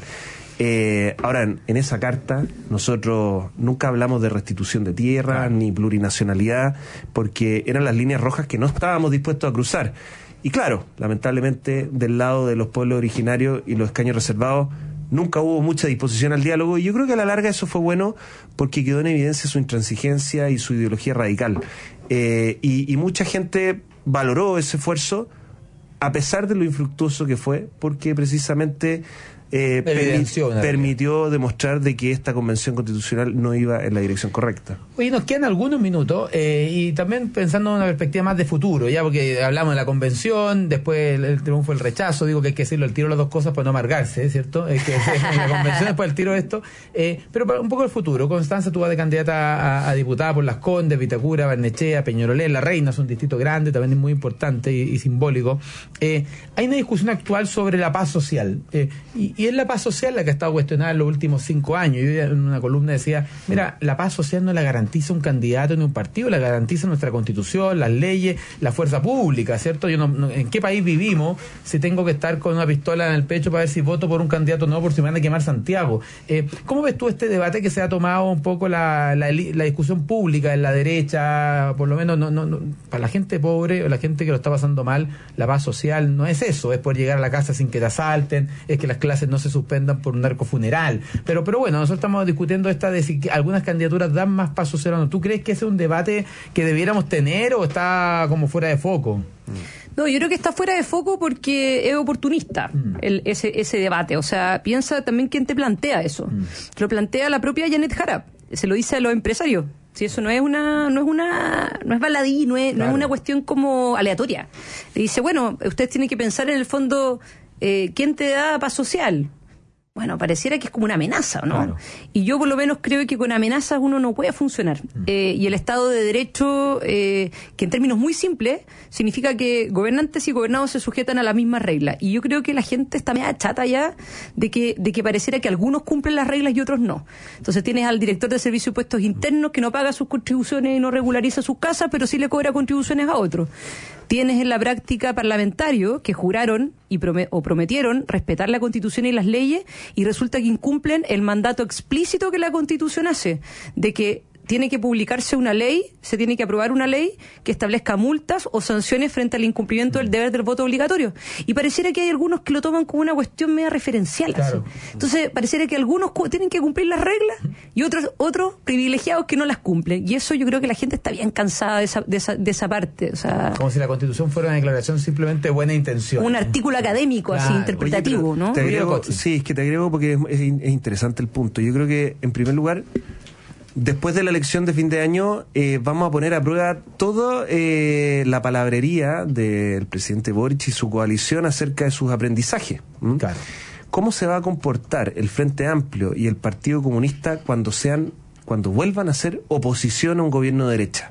Eh, ahora, en, en esa carta, nosotros nunca hablamos de restitución de tierra, claro, ni plurinacionalidad, porque eran las líneas rojas que no estábamos dispuestos a cruzar. Y claro, lamentablemente, del lado de los pueblos originarios y los escaños reservados, nunca hubo mucha disposición al diálogo, y yo creo que a la larga eso fue bueno porque quedó en evidencia su intransigencia y su ideología radical. Eh, y, y mucha gente valoró ese esfuerzo a pesar de lo infructuoso que fue, porque precisamente eh, permi- permitió demostrar de que esta convención constitucional no iba en la dirección correcta. Oye, nos quedan algunos minutos eh, y también pensando en una perspectiva más de futuro, ya porque hablamos de la convención, después el, el triunfo, el rechazo, digo que hay que decirlo, el tiro de las dos cosas para no amargarse, ¿cierto? Es que en la convención después el tiro de esto, eh, pero para un poco el futuro. Constanza, tú vas de candidata a, a diputada por Las Condes, Vitacura, Barnechea, Peñalolén, La Reina, son distritos grandes, también es muy importante y, y simbólico. Eh, hay una discusión actual sobre la paz social, eh, y, y es la paz social la que ha estado cuestionada en los últimos cinco años. Yo en una columna decía, mira, la paz social no la garantiza un candidato ni un partido, la garantiza nuestra Constitución, las leyes, la fuerza pública, ¿cierto? Yo no, no, ¿en qué país vivimos si tengo que estar con una pistola en el pecho para ver si voto por un candidato o no, por si me van a quemar Santiago? Eh, ¿Cómo ves tú este debate que se ha tomado un poco la, la, la discusión pública en la derecha? Por lo menos no, no, no, para la gente pobre o la gente que lo está pasando mal, la paz social no es eso, es poder llegar a la casa sin que te asalten, es que las clases no se suspendan por un narcofuneral. Pero, pero bueno, nosotros estamos discutiendo esta de si algunas candidaturas dan más paz social o no. ¿Tú crees que ese es un debate que debiéramos tener o está como fuera de foco? No, yo creo que está fuera de foco porque es oportunista mm. el, ese, ese debate. O sea, piensa también quién te plantea eso. Mm. Lo plantea la propia Janet Jara. Se lo dice a los empresarios. Si eso no es una, no es una, no es baladí, no es, claro, no es una cuestión como aleatoria. Le dice, bueno, ustedes tienen que pensar en el fondo, eh, ¿quién te da paz social? Bueno, pareciera que es como una amenaza, ¿no? Claro. Y yo por lo menos creo que con amenazas uno no puede funcionar. Mm. Eh, y el Estado de Derecho, eh, que en términos muy simples, significa que gobernantes y gobernados se sujetan a las mismas reglas. Y yo creo que la gente está media chata ya de que, de que pareciera que algunos cumplen las reglas y otros no. Entonces tienes al director de Servicios de Impuestos Internos que no paga sus contribuciones y no regulariza sus casas, pero sí le cobra contribuciones a otros. Tienes en la práctica parlamentarios que juraron y promet- o prometieron respetar la Constitución y las leyes y resulta que incumplen el mandato explícito que la Constitución hace, de que tiene que publicarse una ley, se tiene que aprobar una ley que establezca multas o sanciones frente al incumplimiento del deber del voto obligatorio. Y pareciera que hay algunos que lo toman como una cuestión media referencial. Claro. Así. Entonces, pareciera que algunos cu- tienen que cumplir las reglas y otros otros privilegiados que no las cumplen. Y eso yo creo que la gente está bien cansada de esa, de esa, de esa parte. O sea, como si la Constitución fuera una declaración simplemente de buena intención. Un artículo académico, claro, así, interpretativo. Oye, ¿no? Te agrego, sí, es que te agrego porque es, es, es interesante el punto. Yo creo que, en primer lugar, después de la elección de fin de año, eh, vamos a poner a prueba toda eh, la palabrería del presidente Boric y su coalición acerca de sus aprendizajes. ¿Mm? Claro. ¿Cómo se va a comportar el Frente Amplio y el Partido Comunista cuando sean, cuando vuelvan a ser oposición a un gobierno de derecha?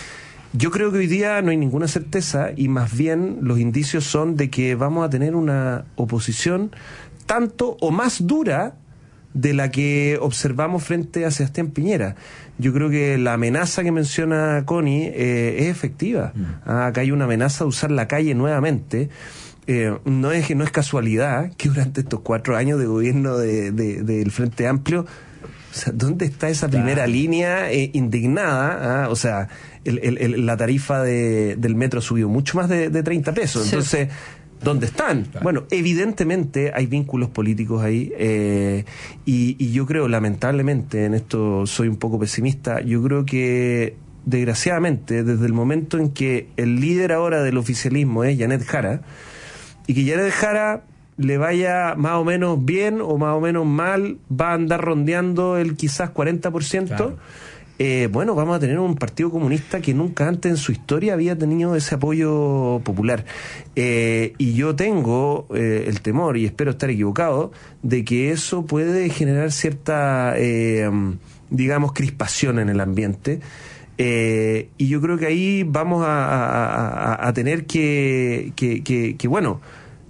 Yo creo que hoy día no hay ninguna certeza y más bien los indicios son de que vamos a tener una oposición tanto o más dura de la que observamos frente a Sebastián Piñera. Yo creo que la amenaza que menciona Connie eh, es efectiva. Mm. Ah, acá hay una amenaza de usar la calle nuevamente. Eh, no es no es casualidad que durante estos cuatro años de gobierno de, de, del Frente Amplio sea, ¿dónde está esa primera claro. línea eh, indignada? ¿Ah? O sea, el, el, el, la tarifa de, del metro subió mucho más de, de treinta pesos. Sí. Entonces, ¿dónde están? Claro. Bueno, evidentemente hay vínculos políticos ahí eh, y, y yo creo, lamentablemente, en esto soy un poco pesimista, yo creo que desgraciadamente, desde el momento en que el líder ahora del oficialismo es Janet Jara, y que Janet Jara le vaya más o menos bien o más o menos mal, va a andar rondeando el quizás cuarenta por ciento, claro. eh, bueno, vamos a tener un partido comunista que nunca antes en su historia había tenido ese apoyo popular. Eh, y yo tengo eh, el temor, y espero estar equivocado, de que eso puede generar cierta, eh, digamos, crispación en el ambiente. Eh, y yo creo que ahí vamos a, a, a, a tener que, que, que, que, bueno,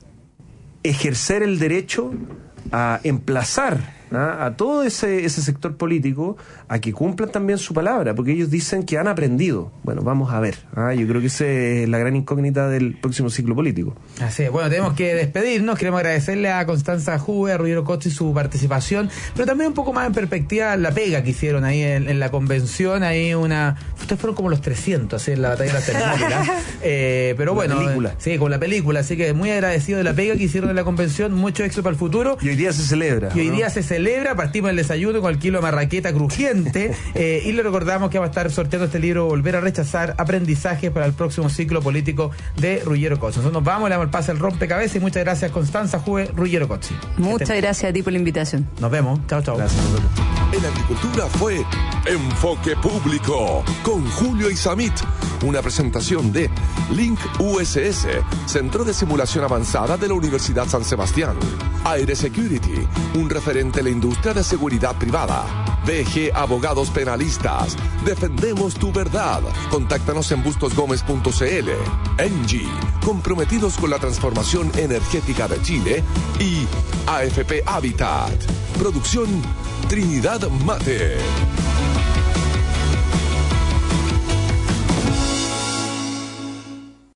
ejercer el derecho a emplazar ¿ah? a todo ese, ese sector político a que cumplan también su palabra, porque ellos dicen que han aprendido. Bueno, vamos a ver. ¿ah? Yo creo que esa es la gran incógnita del próximo ciclo político. Así es. Bueno, tenemos que despedirnos. Queremos agradecerle a Constanza Juve, a Ruggiero Cozzi su participación, pero también un poco más en perspectiva la pega que hicieron ahí en, en la convención. Ahí una... Ustedes fueron como los trescientos, así en la batalla de las Termópilas. eh, pero con bueno, la película. Sí, con la película. Así que muy agradecido de la pega que hicieron en la convención. Mucho éxito para el futuro. Y hoy día se celebra. Y hoy ¿no? día se celebra. Partimos el desayuno con el kilo de marraqueta crujiente. eh, y le recordamos que va a estar sorteando este libro, Volver a Rechazar, Aprendizajes para el próximo ciclo político de Ruggiero Cozzi. Nosotros nos vamos, le damos el pase al rompecabezas y muchas gracias, Constanza Juve, Ruggiero Cozzi. Muchas este... gracias a ti por la invitación. Nos vemos. Chao, chao. Gracias. En agricultura fue Enfoque Público con Julio Isamit. Una presentación de Link U S S, Centro de Simulación Avanzada de la Universidad San Sebastián. Aire Security, un referente en la industria de seguridad privada. B G Abogados Penalistas. Defendemos tu verdad. Contáctanos en bustos gómez punto c l. Engie, comprometidos con la transformación energética de Chile. Y A F P Habitat. Producción Trinidad Mate.